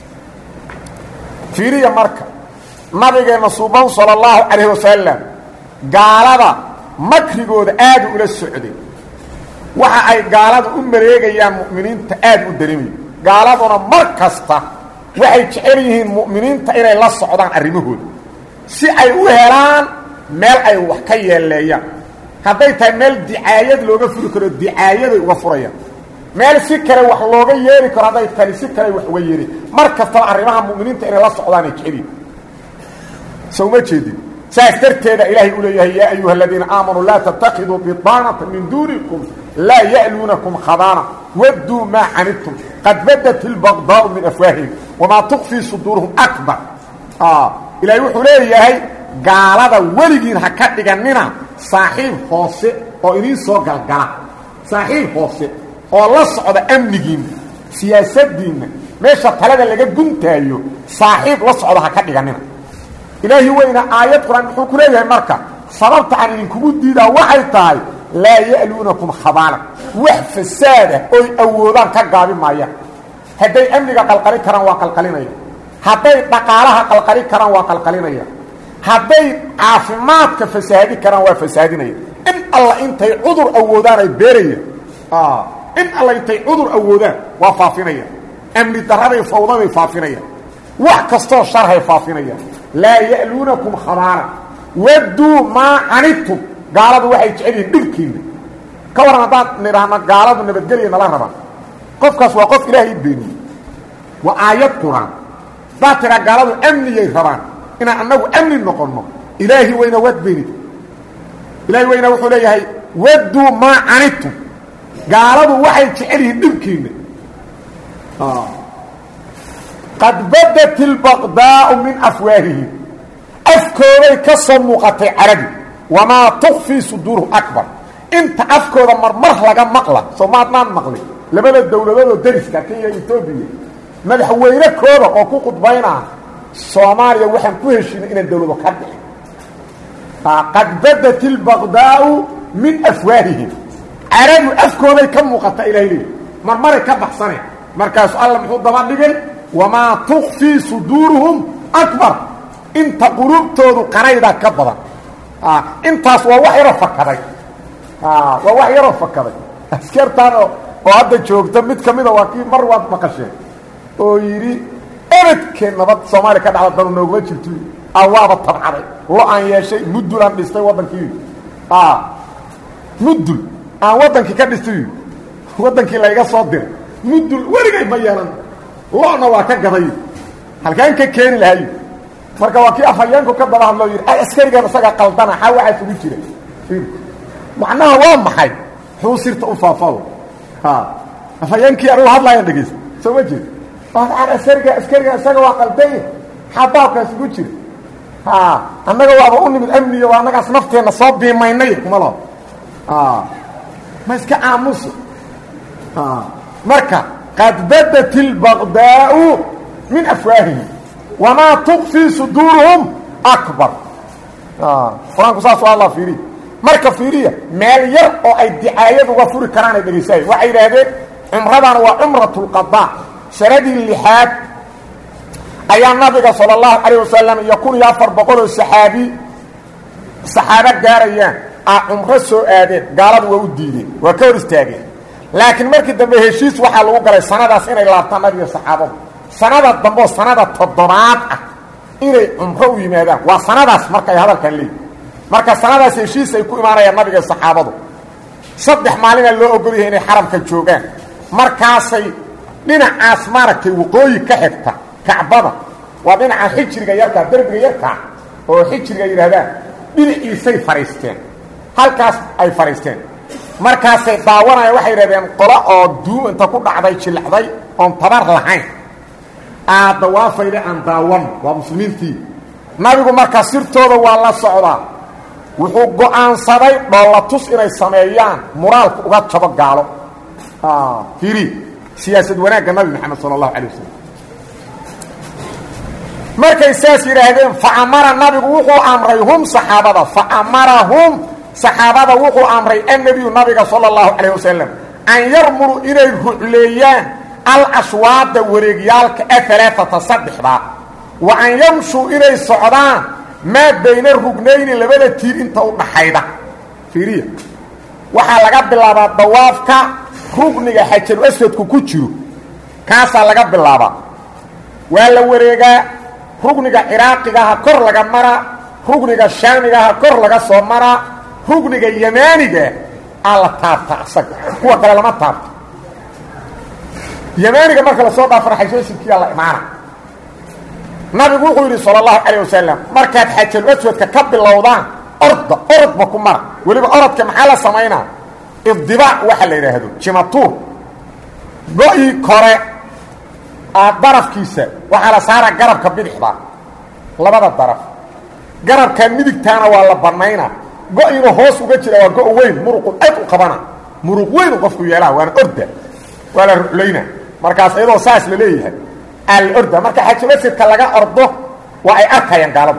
fiiriya marka nabigeenna suuban sala allahu calayhi wasalam gaalada makrigooda aada ula socday waxa ay gaalada u mareegayaan mu'miniinta aada u dareemayo gaaladuna mar kasta waxay jecel yihiin mu'miniinta inay la socdaan arrimahooda si ay u helaan meel ay wax ka yeeleeyaan hadday tahay meel dicaayad looga furi karo dicaayaday uga furayaan meel si kale wax looga yeeli karo hadday tahay si kale wax uga yeeli mar kastaba arrimaha mu'miniinta inay la socdaan ay jecel yihiin soo ma jeedin saas darteeda ilaahay u leeyahay yaa ayuha aladiina aamanuu laa tattakhiduu bidaanata min duunikum laa ya'luunakum khabaana wadduu maa canidtum qad badat ilbagdaau min afwaahihim wamaa tukfii suduuruhum akbar ilaahay wuxuu leeyahay gaalada weligiin ha ka dhiganina saaxiib hoose oo idiin soo galgala saaxiib hoose oo la socda amnigiinna siyaasaddiinna meesha talada laga guntaayo saaxiib la socda ha ka dhiganina ilaahi weyna aayad quraan muxuu ku leeyahay marka sababta aan idinkugu diidaa waxay tahay laa ya'luunakum khabaala wax fasaada oy awoodaan ka gaabi maayaan hadday amniga qalqali karaan waa qalqalinaya hadday dhaqaalaha qalqali karaan waa qalqalinaya hadday caafimaadka fasaadi karaan waa fasaadinaya in alla intay cudur awoodaan ay beerayaan in alla intay cudur awoodaan waa faafinaya amni daraday fawdaday faafinaya wax kastoo sharhay faafinaya laa ya'luunakum khabaala wadduu maa canidtum gaaladu waxay jecel yihiin dhibkiina ka waran haddaan nidhaahno gaaladu nabadgelya nala rabaan qofkaas waa qof ilaahay beeniyey waa aayad quraan haddaad tidhaa gaaladu amniyay rabaan inaan annagu amni noqonno ilaahi weyna waad beenid ilaahi weyna wuxuu leeyahay wadduu maa canidtum gaaladu waxay jecel yihiin dhibkiina qad badat ilbaqdaau min afwaahihim afkooday ka soo muuqatay carabi wamaa tukfii suduuruhum akbar inta afkooda marmar laga maqla soo maadnaan maqlin labada dowladoodoo dariska kenya etoobiya madaxweyne kooda oo ku khudbaynaa soomaaliya waxaan ku heshiinay inaan dowlado ka dhixin qad badat ilbaqdaau min afwaahihim carabi afkooday ka muuqata ilahay leey marmaray ka baxsaneen markaasu alla muxuu daba dhigay wamaa tukfii suduuruhum akbar inta quluubtoodu qaraydaa ka badan intaas waa wax yaroo fakaday waa wax yaroo fakaday askartaan oo oo hadda joogta mid ka mida waa kii mar waad maqasheen oo yidhi ebedkeen nabad soomaaliya ka dhacda danu nooguma jirto awaaba tabcaday lo aan yeeshay mudul aan dhistay waddankii mudul aan waddankii ka dhistay waddankii layga soo diray mudul weligay ma yeelan lo'na waa ka gaday halkaan ka keeni lahay marka waa kii afhayeenku ka daba hadloo yidhi ay askarigan isaga qaldana xaa waxaa isugu jira macnaha waa maxay xuu sirta u faafado afhayeenkii anugu hadlaaya dhegaysta soo ma jeed aan askariga askariga isaga waa qaldaya xaa baabkaa isugu jira annaga waaba u nimid amniya waa annagaas nafteenna soo biimaynay kuma lao ma iska aamuso marka qad badat ilbaqdaau min afwaahihim wamaa tukfii suduuruhum akbar qur-aanku saasoo alla fiiriya marka fiiriya meel yar oo ay dicaayad uga furi karaan ay dhegaysaay waxay yidhaahdeen cumradana waa cumratulqadaa sanadii lixaad ayaa nabiga sala allahu calayh wasalam iyo kun iyo afar boqol oo saxaabi saxaabo gaarayaan aa cumro soo aadeen gaaladu waa u diideen waa ka hor istaageen laakiin markii dambe heshiis waxaa lagu galay sanadaas inay laabtaan nabiga saxaabadu sanada dambeoo sanada toddobaad ah inay cumro u yimaadaan waa sanadaas marka ay hadalkan leeyihin marka sanadaas heshiis ay ku imaanayaan nabiga saxaabadu saddex maalinaa loo ogol yahay inay xaramka joogaan markaasay dhinacaas maaragtay waqooyi ka xigta kacbada waa dhinaca xijriga yarka darbiga yarka oo xijriga yiraahdaan dhinaciisay fariisteen halkaas ay fariisteen markaasay daawanaya waxay yiraahdeen qola oo duum inta ku dhacday jilacday oo tabar lahayn aad dawaafayda aan daawan waa muslimiintii nabigu marka sirtooda waa la socdaa wuxuu go'aansaday dhoolatus inay sameeyaan muraalku uga jabo gaalo ah fiiri siyaasad wanaagga nabi maxamed sallallahu alayhi wasallam markay saas yiraahdeen faamara nabigu wuxuu amray hum saxaabada faamarahum saxaabada wuxuu amray annabi nabiga sallallahu alayhi wasallam an yarmuru inay ru'leeyaan al aswaada wareegyaalka athalathata sadexda wa an yamshu inay socdaan ma bayna rugnayn labada tiir inta u dhaxayda fiiriya waxa laga bilaabaa dawaafka rugniga xajar aswadku ku jiro kaasa laga bilaabaa waa la wareegaa rugniga iraaqiga kor laga mara rugniga shaamiga kor laga soo mara rugniga yamaaniga ala taabta asag kuwa kale lama taabto yamaaniga marka la soo dhaafar xajooyinka la imaana nabigu wuxuu yiri sallallahu alayhi wasallam markaad xajal aswadka ka bilowdaan orda ordba ku mara waliba orodka maxaa la sameeyna ibdiba waxa la yiraahdo jimatuur go'i kore darafkiisa waxa la saara garabka bidixda labada daraf garabka midigtaana waa la banayna go'ina hoos uga jira waa go' weyn muruq aad u qabana muruq weyn qofku yeelaa waan orda wala rulayna markaas ayadoo saas la leeyahay al orda marka xajabadka laga ordo waa ay arkayaan gaalada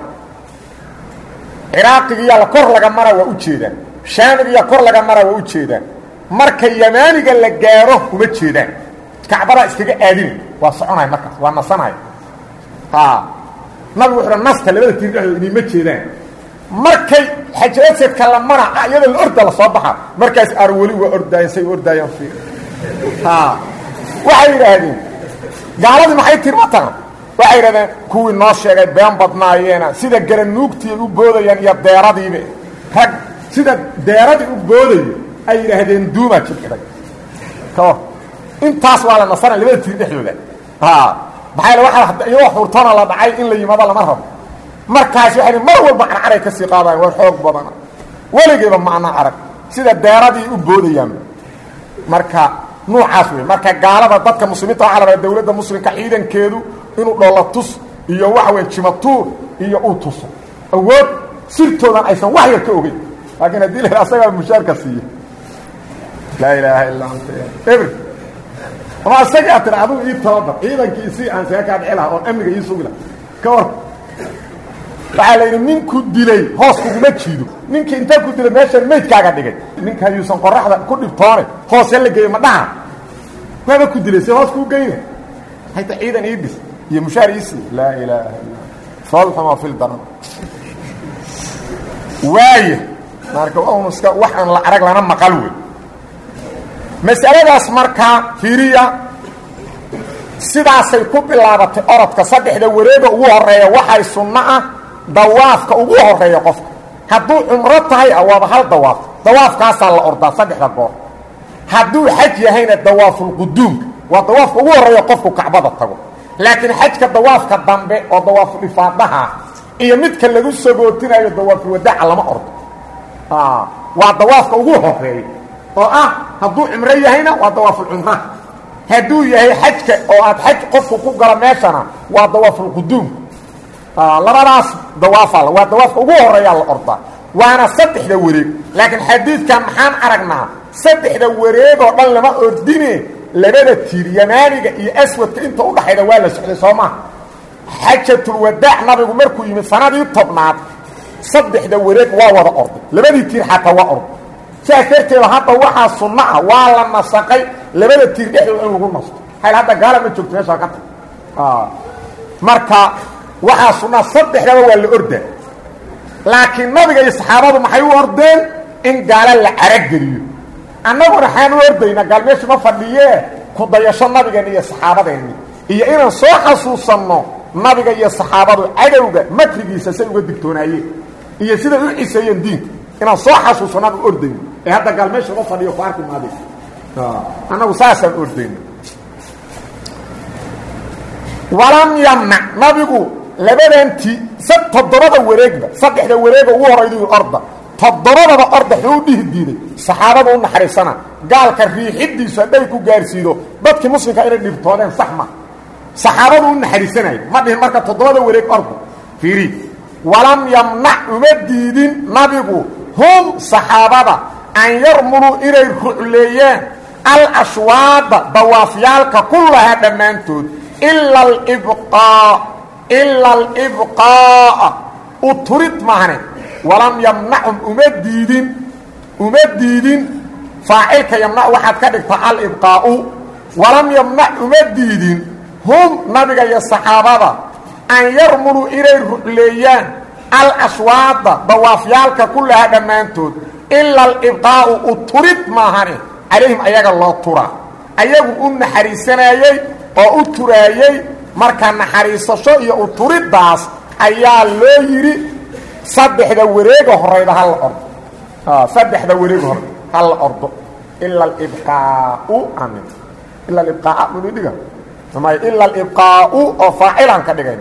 iraaqiga la kor laga mara waa u jeedaan shaamiga kor laga mara waa u jeedaan marka yamaaniga la gaaro kuma jeedaan kacbada iskaga aadin waa soconay markaas waa nasanay ha nabigu wuxuu nasta labada tiirada inay ma jeedaan markay xajabadka la mara ayada la orda la soo baxa markaas ar wali waa ordaayay say ordaayaan fi ha waxay yiraahdeen gaaladu maxay tirmataan waxay yiraahdeen kuwii noo sheegay been badnaayeena sida garanuugtii u boodayaan iyo deeradiiba rag sida deeradii u boodayo ay yiraahdeen duuma jibkiday ka intaas waa la nasana labada tiir dhexdooda ha baxay waxa iyo xurtana la dhacay in la yimaado lama rabo markaas waxay mar walba carcaray ka sii qaadaan war xoog badan waligeeba macna arag sida deeradii u boodayaan marka noocaas weey marka gaalada dadka muslimiinta waxa la dawladda muslimka ciidankeedu inuu dhoolatus iyo wax weyn jimatuur iyo uu tuso awood sirtoodan aysan wax yar ka ogay laakiin hadii la asaga mushaarka siiyo la ilaaha illa anta eber ama asaga atraadu ii tababar ciidankiisi aan saaka dhicilaa oo amniga ii sugila ka war waxa la yiri ninku dilay hoos kuma jiido ninka inta ku dilay meesha meedkaaga dhigay ninka yuusan qoraxda ku dhibtoone hoos la geeyo ma dhaha waba ku dilay si hoos ku geeyay hayta ciidan iibis iyo mushaar isi la ilaaha illa salhama fil daram waaye marka oo iska waxaan la arag lana maqal wey mas'aladaas marka fiiriya sidaasay ku bilaabatay orodka saddexda wareega ugu horeeya waxay sunna ah dawaafka ugu horeeya qof hadduu umro tahay awaaba hal dawaaf dawaafkaas la ordaa saddexda goor hadduu xaj yahayna dawaaful quduum waa dawaafka ugu horeeya qofku kacbada tago laakiin xajka dawaafka dambe oo dawaaful ifaadaha iyo midka lagu sagootinayo dawaaful wadaa lama ordo ah waa dawaafka ugu horeeya oo ah hadduu umro yahayna waa dawaaful umra hadduu yahay xajka oo aad xaj qofku ku gala meeshana waa dawaaful quduum labadaas dawaafa waa dawaafka ugu horeeya la ordaa waana saddexda wareeg laakiin xadiidkan maxaan aragnaa saddexda wareeg oo dhan lama ordine labada tiir yamaaniga iyo aswadka inta u dhaxayda waa la socday Soomaa xajatul wadaa nabigu markuu yimid sanadii tobnaad saddexda wareeg waa wada orday labadii tiir xataa waa orday saakirteeda hadda waxa sunna ah waa la nasaqay labada tiir dhexdooda in lagu nasto hal hadda gaala ma joogto meesha ka ah marka waxa sunna saddexdaba waa la orday laakiin nabiga iyo saxaabadu maxay u ordeen in gaala la arageliyo annagu raxaan u ordayna galmeesh ma fadhiye ku dayasho nabiga iyo saxaabadeena iyo inaan soo xasuusanno nabiga iyo saxaabadu cadawga makrigiisa say uga digtoonaayeen iyo sida u xiiseeyeen diinka inaan soo xasuusanno u ordayno ee hadda galmeesh ma fadhiyo faarki maadi ah annagu saasan ordayno walam yamnac nabigu labadantii sad toddobada wareegba saddexda wareega ugu horaydu orda toddobadaba orda wuxuu dhihi diiday saxaabada u naxariisana gaalka riixidiisu hadday ku gaarsiido dadkii muslimka inay dhibtoodeen sax ma saxaabadu u naxariisanay ma dhihin marka toddobada wareeg orda fiiri walam yamnac uma diidin nabigu hum saxaabada an yarmuluu inay rucleeyaan alashwaada dawaafyaalka kullahaa dhammaantood ila alibqaa ila alibqaa'a u turid maahane walam yamnachum uma diidin uma diidin faacilka yamnac waxaad ka dhigtaa alibqaa'u walam yamnac uma diidin hum nabiga iyo saxaabada an yarmuluu inay rucleeyaan alashwaada dawaafyaalka kullahaa dhammaantood ila alibqaa'u u turid maahane calayhim ayaga loo turaa ayagu u naxariisanayey oo u turaayey marka naxariisasho iyo u turiddaas ayaa loo yidhi saddexda wareega horeyda ha la ordo saddexda wareega hore ha la ordo ila alibqaa'u amin ila alibqaa'a munu dhiga may ila alibqaa'u oo faacilaan ka dhigayn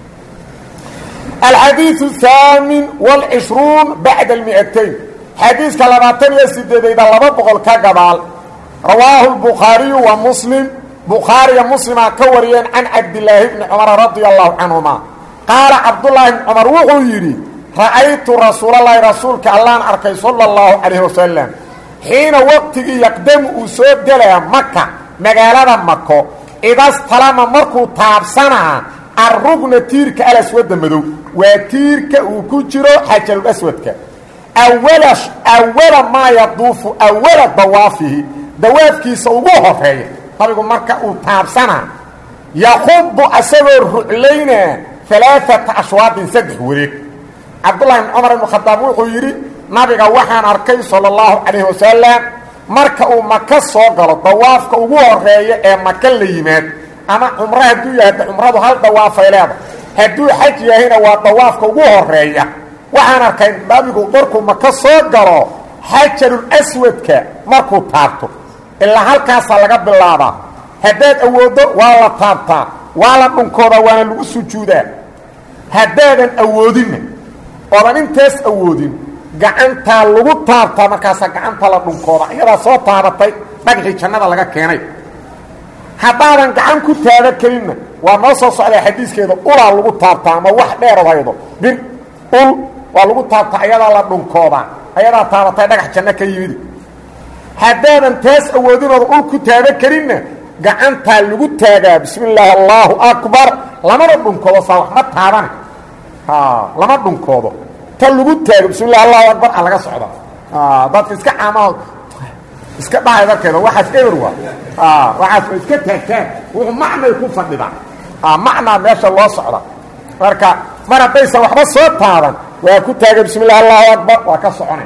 alxadiiثu الثaamin والcishruun bacda almi'atayn xadiiska labaatan iyo sideedayda laba boqol ka gadaal rawaahu الbukhaariyu wa muslim bukhaariya muslimaa ka wariyeen can cabdilaahi bni cumara radia allahu canhuma qaala cabdullaahi bni cumar wuxuu yidhi ra'aytu rasuulallaahi rasuulka allaan arkay sala allahu calayhi wasalam xiina waqtigii yaqdamu uu soo gelaya maka magaalada mako idastalama markuu taabsanaa arrugna tiirka alaswadda madow waa tiirka uu ku jiro xajarulaswadka awala awala maa yaduufu awala dawaafihi dawaafkiisa ugu horeeya nabigu marka uu taabsanaa yaqubu asagoo ruclaynaa alaaata ashwaadin saddex wareeg cabdullahi bn cumar ibnu khadaab wuxuu yidhi nabiga waxaan arkay sala allahu calayhi wasalam marka uu maka soo galo dawaafka ugu horeeya ee maka la yimaad ama cumro hadduu yahay cumradu hal dawaafay leeda hadduu xaj yahayna waa dawaafka ugu horeeya waxaan arkay nabigu markuu maka soo galo xajarul aswadka markuu taabto ilaa halkaasaa laga bilaabaa haddaad awooddo waa la taabtaa waa la dhunkoodaa waana lagu sujuudaa haddaadan awoodinna oodan intaas awoodin gacantaa lagu taabtaa markaasaa gacanta la dhunkooda iyadaa soo taabatay dhagxii jannada laga keenay haddaadan gacan ku taaba kalinna waa noo soo socdaa xadiiskeeda ulaa lagu taabtaa ama wax dheerad haydo bir ul waa lagu taabtaa ayadaa la dhunkoodaa ayadaa taabatay dhagax janno ka yimid haddaadan taas awoodinooda ul ku taaba karinna gacantaa lagu taagaa bismi illaahi allaahu akbar lamana dhunkoodo saa wax ma taabane lama dhunkoodo ta lagu taago bismi illahi allahu akbar a laga socda dadka iska caamaha iska dhahay darkeeda waxaas eber waa waxaas waa iska taagtaan wuxuu macnay ku fadhidaa macnaa meesha loo socda marka mar haddaysan waxba soo taaban waa ku taaga bismi illahi allahu akbar waa ka socone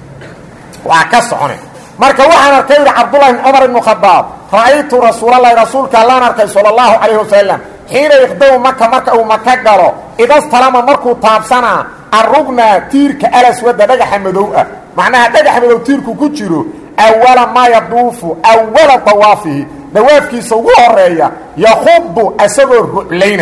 waa ka socone marka waxaan arkay yidhi cabdullahi bn cumar ibnu khadaab ra'aytu rasuulalahi rasuulka allaan arkay sala allahu calayhi wasalam xiina yaqdamu maka marka uu maka galo idastalama markuu taabsanaa arrugna tiirka alaswadda dhagaxa madow ah macnaha dhagaxa madow tiirku ku jiro awala maa yaduufu awala dawaafihi dawaafkiisa ugu horeeya yaqubu asagoo ruclayna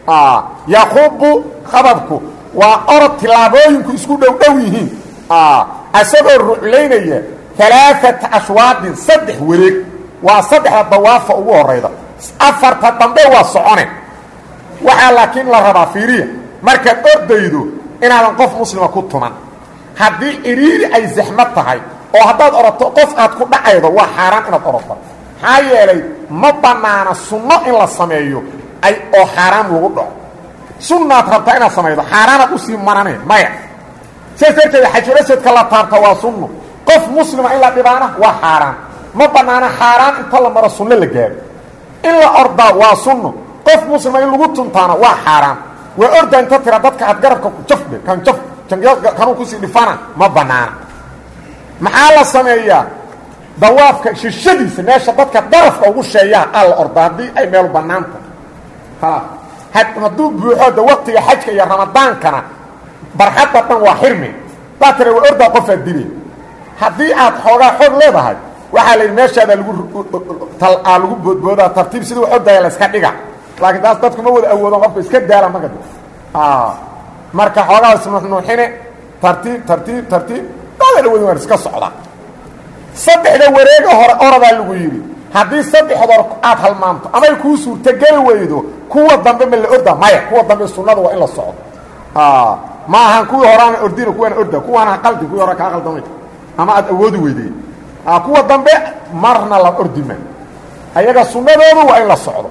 yaqubu khababku waa orod tilaabooyinku isku dhow dhow yihiin asagoo ruclaynaya alaaata ashwaadin saddex wareeg waa saddexda dawaafa ugu horayda afarta dambe waa socone waxaa laakiin la rabaa fiiriya markaad ordaydo inaadan qof muslima ku tuman haddii iriiri ay zaxmo tahay oo haddaad oroto qof aad ku dhacaydo waa xaaraan inaad oroto maxaa yeelay ma bannaana sunno in la sameeyo ay oo xaaraan lagu dhaco sunnaad rabtaa inaad samaydo xaaraanaad usii maraneen maya sidaas darteeda xajulaswadka la taabta waa sunno qof muslima in la dhibaana waa xaaraan ma bannaana xaaraan inta la maro sunno la gaaro in la ordaa waa sunno qof muslima in lagu tuntaana waa xaaraan waa orda inta tira dadka aad garabka ku jafdhe kan jaf kanuu kusii dhifana ma bannaana maxaa la sameeyaa dawaafka shishadiisa meesha dadka darafka ugu sheeyaha aa la ordaa haddii ay meel bannaanta hadduu buuxo de waqtiga xajka iyo ramadaankana barxadda dhan waa xirmi daa tira waa ordaa qofaad dili haddii aad xoogaa xoog leedahay waxaa la yidhi meeshaada lagu lagu boodboodaa tartiib sidii wax ordaya la iska dhiga laakiin taas dadku ma wada awoodo qofka iska daala marka ah marka xoolahaas nuuxnuuxine tartiib tartiib tartiib dada wada war iska socda saddexda wareega hore orada lagu yiri haddii saddexda aad halmaanto ama ku suurta gali weydo kuwa dambe ma la orda maya kuwa dambe sunnadu waa in la socdo ah ma ahan kuwa horaan ordina kuwa orda kuwa qaldi kuwa hore ka qaldamay ama aad awoodi weyday ah kuwa dambe marna la ordima ayaga sunnadoodu waa in la socdo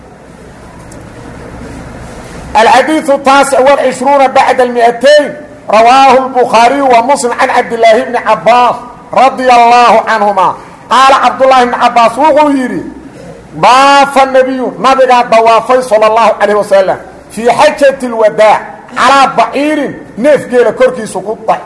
الحديث التاسع والعشرون بعد المئتين رواه البخاري ومسلم عن عبد الله بن عباس رضي الله عنهما قال عبد الله بن عباس وغيري ضاف النبي نبي ضوافي صلى الله عليه وسلم في حجة الوداع على بعير نفقيل كركيس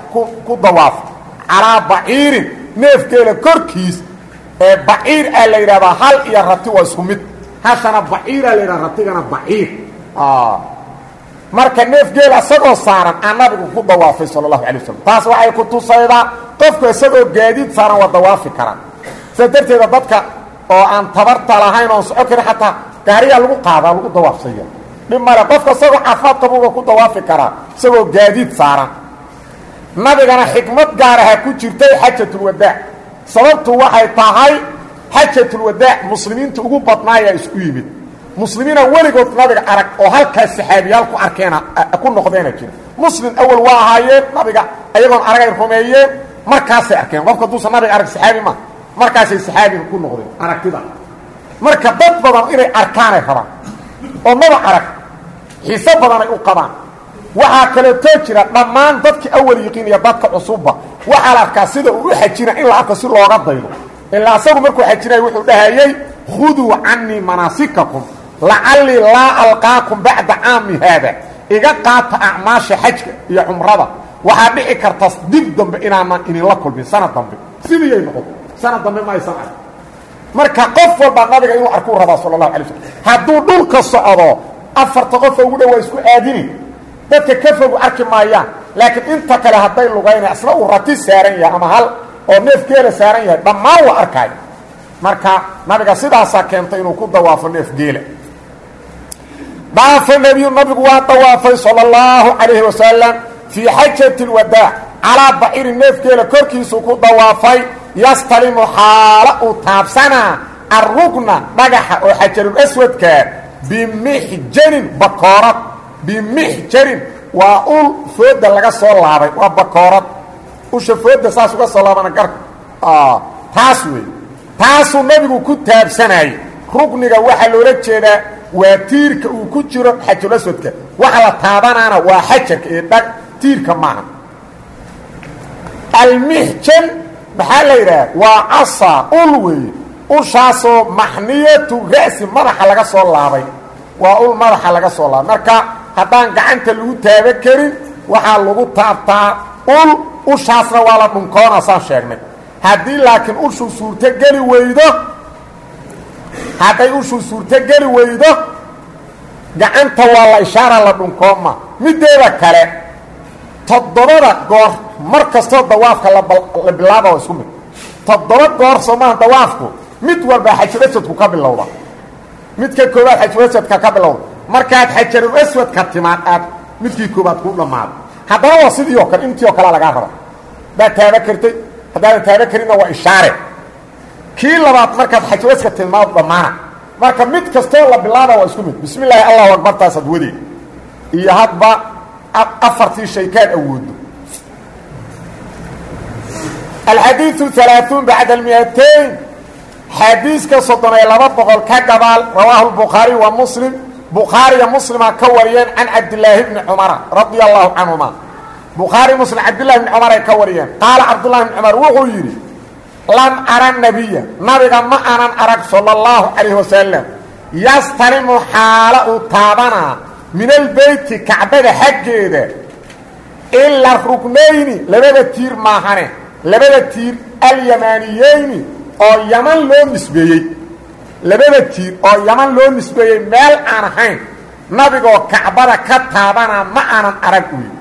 كضواف على بعير نفقيل كركيس بعير اللي يرى هل يرتي واسمت حسنا بعير اللي يرتي بعير آه marka neef geel asagoo saaran anabigu ku dawaafay sallallahu alayhi wasallam taas waxay ku tusaydaa qofku isagoo gaadiid saaran waa dawaafi karaan sadarteeda dadka oo aan tabarta lahayn oo socod xataa gaariga lagu qaada lagu dawaafsaya dhimala qofka isagoo afaad qabuga ku dawaafi karaa isagoo gaadiid saaran nabigana xikmad gaar ah ku jirtay xajjatul wadaa sababtu waxay tahay xajjatul wadaa muslimiinta ugu badnaaya isku yimid مسلمين ولغت نبي ارق او halka saxaabiyal ku arkeena ku noqdeena jira muslim awal waa haayeen nabiga ayagoon aragay rumeeyeen markaas ay arkeen qofka duusan nabi arag saxaabi ma markaas ay saxaabi ku noqdeen aragtida marka dad badan inay arkaan ay rabaan oo naba arag xisaab badan ay u qabaan waxa kale oo jira dhamaan dadkii awal yaqiin iyo dadka cusubba waxa la arkaa sida uu xajina in la arko si looga daydo ilaa asagu markuu xajinay wuxuu dhahayay khudu anni manasikakum لعلي لا ألقاكم بعد عام هذا إذا قاط أعماش حج يا عمرضة وحابئ كرتص ضد بإناما إني لكل من سنة ضمب سيدي ينقض سنة ضمب ما يسمع مركا قفل بأنه إنه أركو رضا صلى الله عليه وسلم هدو دولك الصعادة أفر تقفل ولا ويسكو آديني ذاتك كفل وأركي مايان لكن انت كلا هدين لغاين أسلام ورتي سارين يا أما هل أو نيف كير سارين يا بما هو أركاي مركا نبقى سيدا ساكنت إنه كود دوافل نيف جيلة ضاف النبي النبي وطوافي صلى الله عليه وسلم في حجة الوداع على بعير النيف كيلا كركيس كو ضوافي يستلم حالة تابسنا الركن نجح وحجر الأسود كان بمحجر بكارة بمحجر وأقول فود لغا صلى وبكارة وش فود ساسو صلى الله عليه آه تاسوي تاسو النبي كو تابسنا ركنك waxa loo jeedaa waa tiirka uu ku jiro xajul aswadka waxa la taabanana waa xajarka ee dhag tiirka maaha almihjan maxaa la yiraahdaa waa asa ulwi ushaaso mahniyatu raasi madaxa laga soo laabay waa ul madaxa laga soo laabay marka hadaan gacanta lagu taaba karin waxa lagu taabtaa ul ushaasna waa la dhunkoona saan sheegnay hadii laakiin ushu suurta gali weydo hadday ushu suurta gali weydo gacanta waa la ishaara la dhunkooma mideeda kale todobada goor mar kastoo dawaafka la bilaabo isku mid todoba goor soomaa dawaafku mid walba xajiraswadku ka bilowda midka koobaad xajiraswadka ka bilowda markaad xajarul aswadka timaad aad midkii koobaad ku dhamaad haddana waa sidii oo kale intii oo kale laga rabo baa taaba kartay haddana taaba karina waa ishaare kii labaad markaad xajiraswadka timaad dhamaana marka mid kastoo la bilaabo waa isku mid bismillaahi allahu akbar taasad wadi iyo hadba afartii shaykaad awoodo الحديث ثلاثون بعد المئتين حديث كصدنا لما بقول كقبال رواه البخاري ومسلم بخاري ومسلم كوريان عن عبد الله بن عمر رضي الله عنهما بخاري مسلم عبد الله بن عمر كوريان قال عبد الله بن عمر وغيري لم أرى النبي نبي ما أنا أرى صلى الله عليه وسلم يستلم حالة تابنا من البيت كعبة حجة إلا الركنين لبدا تير ماهنه لبدا تير اليمانيين أو يمن لو نسبيي لبدا تير أو يمن لو نسبيي مال عنهين نبي كعبة كتابنا ما أنا أرى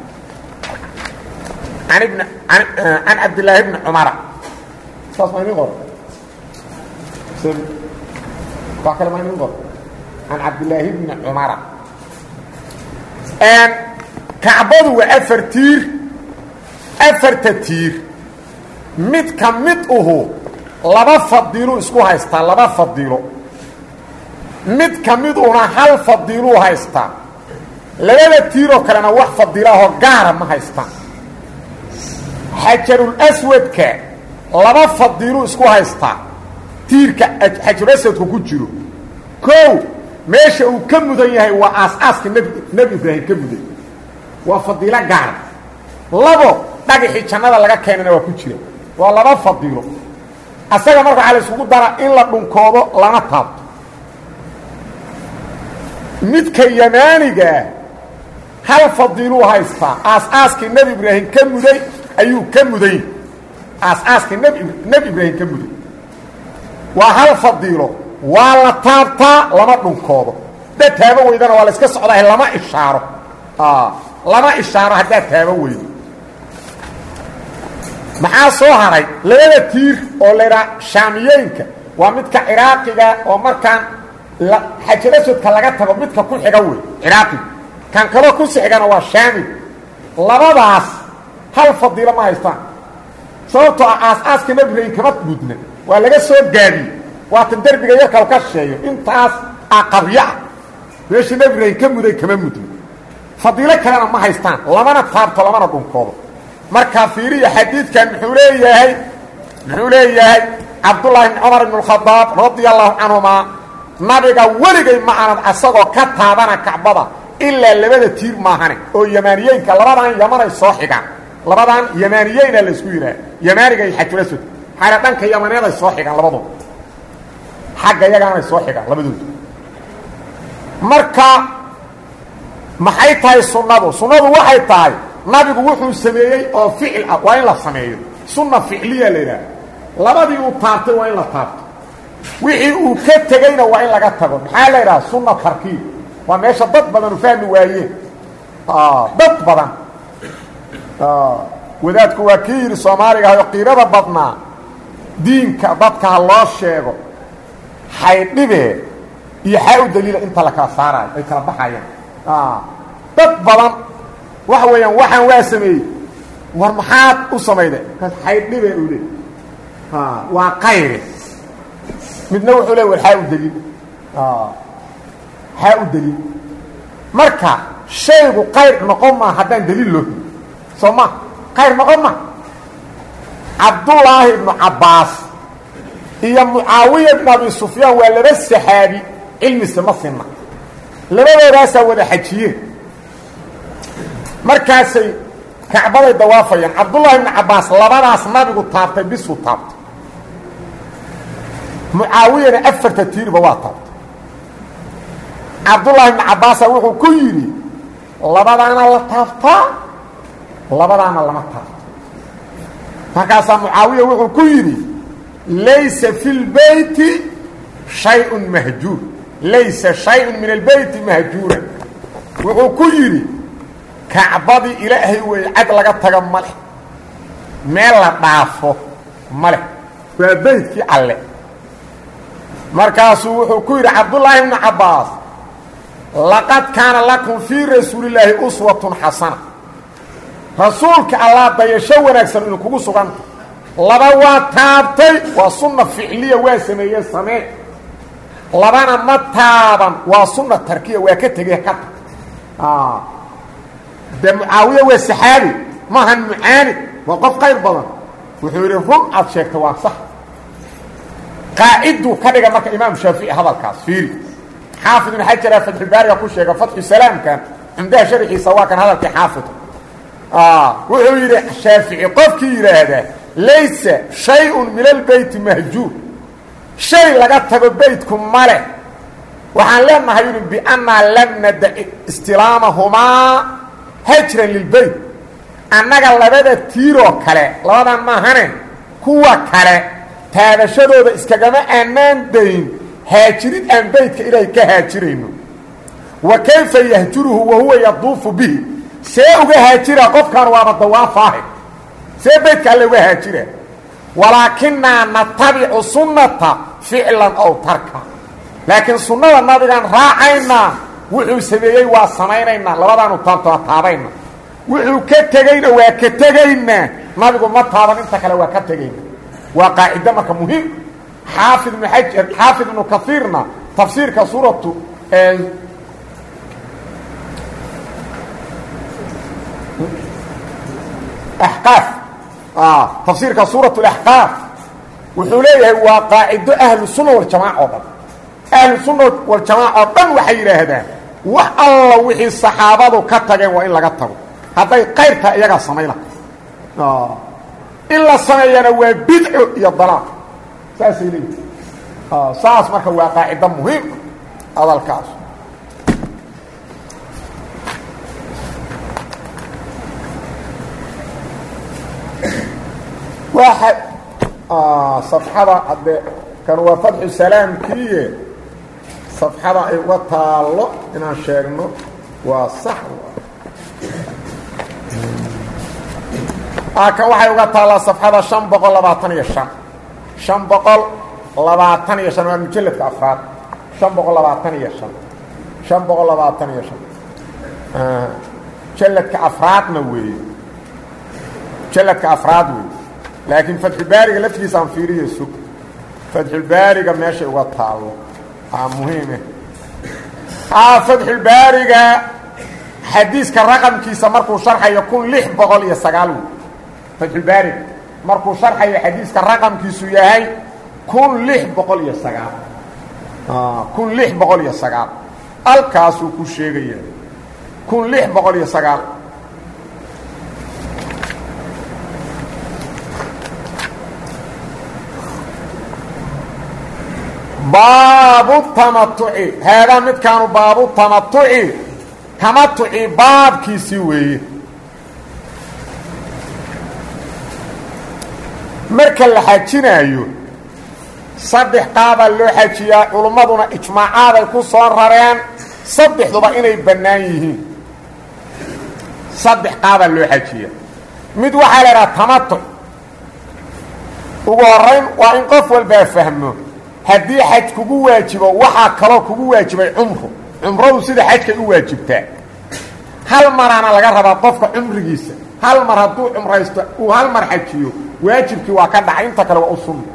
عن ابن عن, عن عبد الله بن عمر صاص ما ينقر سيب باكل ما ينقر عن عبد الله بن عمر ان كعبده وافر تير افر تير mid ka mid uhu laba fadiilo isku haysta laba fadiilo mid ka mid una hal fadiilo haysta labada tiiro kalena wax fadiilaha gaar ma haysta hajarul aswadka laba fadiilo isku haysta tiirka hajarul aswadku ku jiro koow meesha uu ka mudan yahay waa aas-aaska nabi nabi ibraahim ka mudan waa fadiilo gaar labo dhagaxi jannada laga keenana waa ku jira waa laba fadiilo asaga marka xal isku dara in la dhunkoodo lana taabto midka yamaaniga hal fadiilo haysta aas-aaska nabi ibraahim ka muday ayuu ka muday aas-aaska nabi nabi ibraahim ka muday waa hal fadiilo waa la taabtaa lama dhunkoodo da taabo weydana waa la iska socdaa lama ishaaro ah lama ishaaro hadaa taabo weydo maxaa soo haray labada tiir oo leera shaamiyeenka waa midka iraaqiga oo markaan xajarasudka laga tago midka ku xiga weey iraaqi kan kale ku sixigana waa shaami labadaas hal fadiilo ma haystaan sababtoo aas-aaska nabiga kama gudna waa laga soo gaadiyay waa tan darbiga yarka ka sheeyo intaas aqabiya meesha nabiga ka muday kama mudin fadiilo kalena ma haystaan lamana taabto lamana dhunkoodo marka fiiriya xadiidkan wuxuu leeyahay wuxuu leeyahay Abdullah ibn Umar ibn al-Khattab radiyallahu anhuma nabiga waligay ma aanad asagoo ka taabana Kacbada illa labada tiir maahane oo yamaaniyeenka labadan yamanay soo xigaan labadan yamaaniyeen la isku yiraahdo yamaaniga iyo xajrasud xala dhanka yamaniyada soo xigaan labadu xagga yagaana soo xigaan labadoodu marka maxay tahay sunnadu sunnadu waxay tahay nabigu wuxuu sameeyay oo ficil ah waa in la sameeyo sunna ficliya leeyahay labadii uu taabtay waa in la taabto wixii uu ka tagayna waa in laga tago maxaa la yiraahdaa sunna tarkiib waa meesha dad badan u fahmi waayeen ah dad badan ah wadaadku waa kiir Soomaaliga ah qiirada badnaa diinka dadka loo sheego xaydhibe iyo xaa u daliila inta la kala saaray ay kala baxayaan ah dad badan waxa weeyaan waxaan waa sameeyay war maxaad u sameeyday ka xaydhibe u leey ha waa qayr midna wuxuu leeyahay war xaa u daliil ah xaa u daliil marka shaygu qayr noqon ma haddaan daliil loo soma qayr noqon ma Abdullah ibn Abbas iyo Muawiya ibn Abi Sufyan waa laba saxaabi ilmi samasina labadoodaas wada xajiyeen markaasay Kacbada dawaafayaan Abdullah ibn Abbas labadaas nabigu taabtay bisu taabtay Muawiya afarta tiirba waa taabtay Abdullah ibn Abbas wuxuu ku yiri labadaana la taabtaa labadaana lama taabto markaas Muawiya wuxuu ku yiri laysa fil bayti shay'un mahjur laysa shay'un min al bayti mahjuran wuxuu ku yiri Kacbadi ilaahay way cad laga taga male meel la dhaafo male waa baytkii alle markaas wuxuu ku yiri Abdullah ibn Abbas laqad kana lakum fi rasulillahi uswatun hasana rasuulka Allah dayasho wanaagsan inuu kugu sugan laba waa taabtay waa sunna ficliya waa sameeyay samee labana ma taaban waa sunna tarkiya waa ka tagay ka ah ده معاوية والسحابي ما هن معاند وقف غير بضن وحوري الرم عاد شيكت واصح قائده كدغ marka imaam Shafi'i hadalkaas fiiri حافظ بن حجر فتح الباري يقول شيخ فتح السلام كان عنده شرحي سواء كان هذا حافظ اه وحوري الشافعي قف كيره هذا ليس شيء من البيت مهجور شيء لقد تبى بيتكم ماله وحن لما هيقول بأن لم ندع استلامهما هجرا للبيت أنك لبدا تيرو كله لبدا ما هنن كوا كله تابشدودا اسكغما انان دين هاجريد ان بيتك الى كهاجرينو وكيف يهجره وهو يطوف به سيوغا هاجرا قف كان وابا دوافاه سي بيتك اللي هاجره ولكننا نتبع سنة فعلا او تركا laakiin sunnada nabigan raacayna wuxuu sameeyey waa samaynaynaa labadaanu taabto taabayna wuxuu ka tegayna waa ka tegayna nabigu ma taaban inta kale waa ka tegayna waa qaacida marka muhiim xaafid ibn xajar xaafid ibn kathirna tafsiirka suuratu ahqaaf ah tafsiirka suuratu al-ahqaaf wuxuu leeyahay waa qaacido ahlu sunna wal jamaa oo dhan ahlu sunna wal jamaa oo dhan waxay yiraahdaan wax alla wixii saxaabadu ka tageen waa in laga tago hadday qayrta iyaga sameeyna ah illa sameeyana waa bid'u iyo dalaal saas ilay ah saas marka waa qaacido muhiim hadalkaas واحد آه صفحة عد كانوا فتح السلام كيه صفحة وطالة إن شيرنا وصح آه كواحد وطالة صفحة شم بقول لبعتني الشم شم بقول لبعتني الشم من مجلة أفراد شم بقول لبعتني الشم شم بقول لبعتني الشم آه مجلة أفراد نوي مجلة أفراد وي لكن فتح الباري لفتي سانفيري السوق فتح الباري ماشي وطاله اه مهمه اه فتح الباري حديث كرقم كيس مركو شرح يكون لح بقول يا سغالو فتح الباري مركو شرح حديث كرقم كيس ياهي كون لح بقول يا سغال اه كون لح بقول يا سغال الكاسو كو شيغيه كون لح بقول يا سغال باب التمتع هذا مد كانوا باب التمتع تمتع باب كيسي وي marka la xajinayo saddex qaab loo xajiyaa culimaduna ijmaacaad ay ku soo rareen saddexduba inay banaan yihiin saddex qaab loo xajiyaa mid waxa la yiraahdaa tamattu ugu horeyn waa in qof walba fahmo haddii xaj kugu waajibo waxa kale kugu waajibay umro umradu sida xajka u waajibtaa hal marana laga rabaa qofka umrigiisa hal mar hadduu umraysto uu hal mar xajiyo waajibkii waa ka dhacay inta kale waa u sunno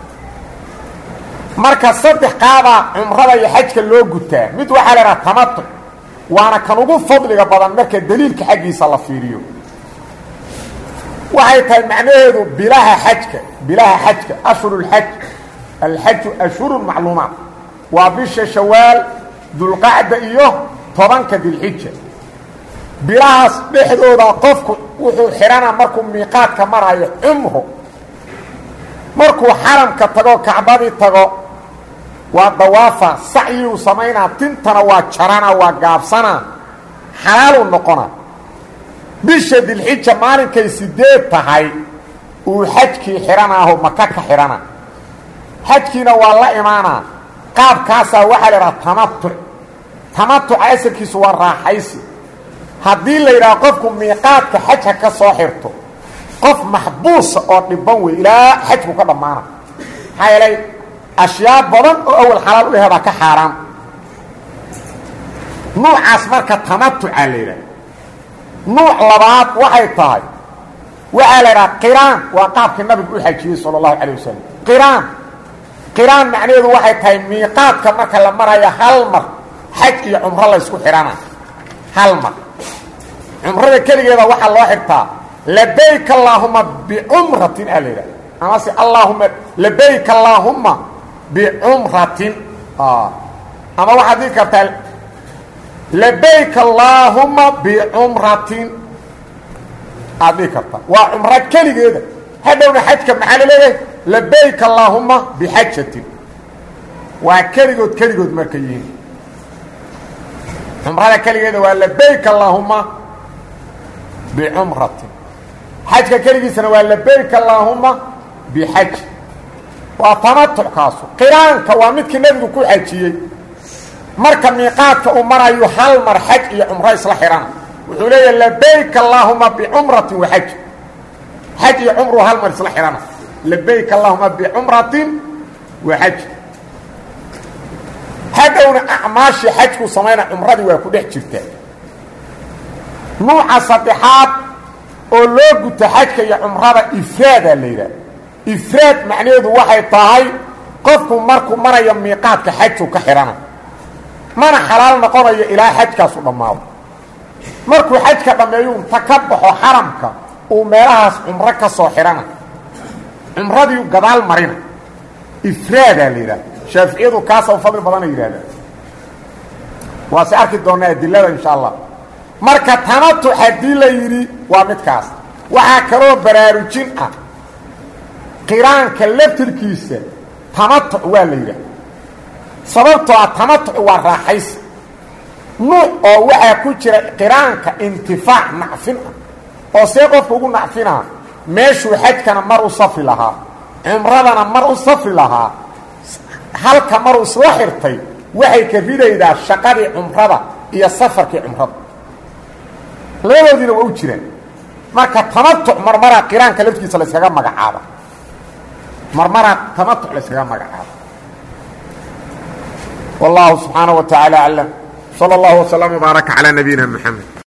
marka saddex qaaba umrada iyo xajka loo gutaa mid waxa la yiraahdaa tamattu waana kan ugu fadliga badan marka daliilka xaqiisa la fiiriyo waxay tahay macnaheedu bilaha xajka bilaha xajka ashhurul xaj الحج أشهر معلومات وبش شوال ذو القعدة إيوه طبعا كذي الحجة براس بحدود قفك وحو حرانا مركو ميقات كمرأي عمه مركو حرم كتغو كعبادي تغو والضوافة سعي وسمينا تنتنا وشرانا وقابسنا حلال النقونا بش ذي الحجة مالين كي سيديب تهي وحجكي حرانا هو مكاك حرانا حجكينا والله إيمانا قاب كاسا وحل تمتع تمتع أسركيس والراحيسي هذه اللي يراقبكم ميقاتك حجها كصاحرته قف محبوس أو نبوي إلى حجه كذا معنا هاي لي أشياء بضن أول حلال لها ذاك حرام نوع أسمر كتمتع عليه نوع لبعض وحي طاي وعلى قران وقابك النبي يقول حجيه صلى الله عليه وسلم قران قران معنيه waxay tahay miiqaadka marka la marayo hal mar xaj iyo umra la isku xirana hal mar umrada kaligeeda waxa loo xirtaa labayk allahumma bi umratin alayra ama si allahumma labayk allahumma bi umratin ah ama waxa dhig kartaa labayk allahumma bi umratin adikata wa umra kaligeeda hadawna xajka maxaa leeyahay لبيك اللهم بحجة وكريغود كريغود مركيين عمرها كريغود ولبيك اللهم بعمرة حج كريغي سنة ولبيك اللهم بحج وطمتع كاسو قران كوامدك النبي كل حجيي مركب ميقاتك أمرا يحل مر حج يا عمره إصلاح حرام وحولي لبيك اللهم بعمرة وحج حج يا عمره هل مر إصلاح حرام لبيك اللهم بعمرة وحج acmaashii xajku samayna cumradii waa ku dhex jirtaa nuuca saddexaad oo loo guto xajka iyo cumrada ifraadaa la yidhaha ifraad macnaheedu waxay tahay qofku markuu marayo miiqaadka xajku ka xidhana mana xalaal noqonayo ilaa xajkaasu dhammaado markuu xajka dhammeeyo inta ka baxo xaramka uu meelahaas cumro ka soo xidhana cumradii gadaal marina ifraadaa la yidhaha shaaficiyadu kaasa u fadli badana yidhahdaan waa si arki doonaa adilada insha allah marka tamatuc haddii la yidhi waa midkaas waxaa kaloo baraarujin ah qiraanka laftirkiisa tamatuc waa la yidhaha sababtoo ah tamatuc waa raaxaysi nuuc oo waxaa ku jira qiraanka intifaac nacfin ah oo see qofka ugu nacfinaa meeshuu xajkana mar u safri lahaa cumradana mar u safri lahaa halka maruu isla xirtay waxay ka ridaydaa shaqadii cumrada iyo safarkii cumrada labadoodiina waa u jiraan marka tamatuc marmaraa qiraanka laftiisa la yskaga magacaaba marmaraa tamatuc la yskaga magacaaba wallahu subxaanaه wa taعaalى aclam salى اllahu وsلم وbaaraka calى nabiyina mxamed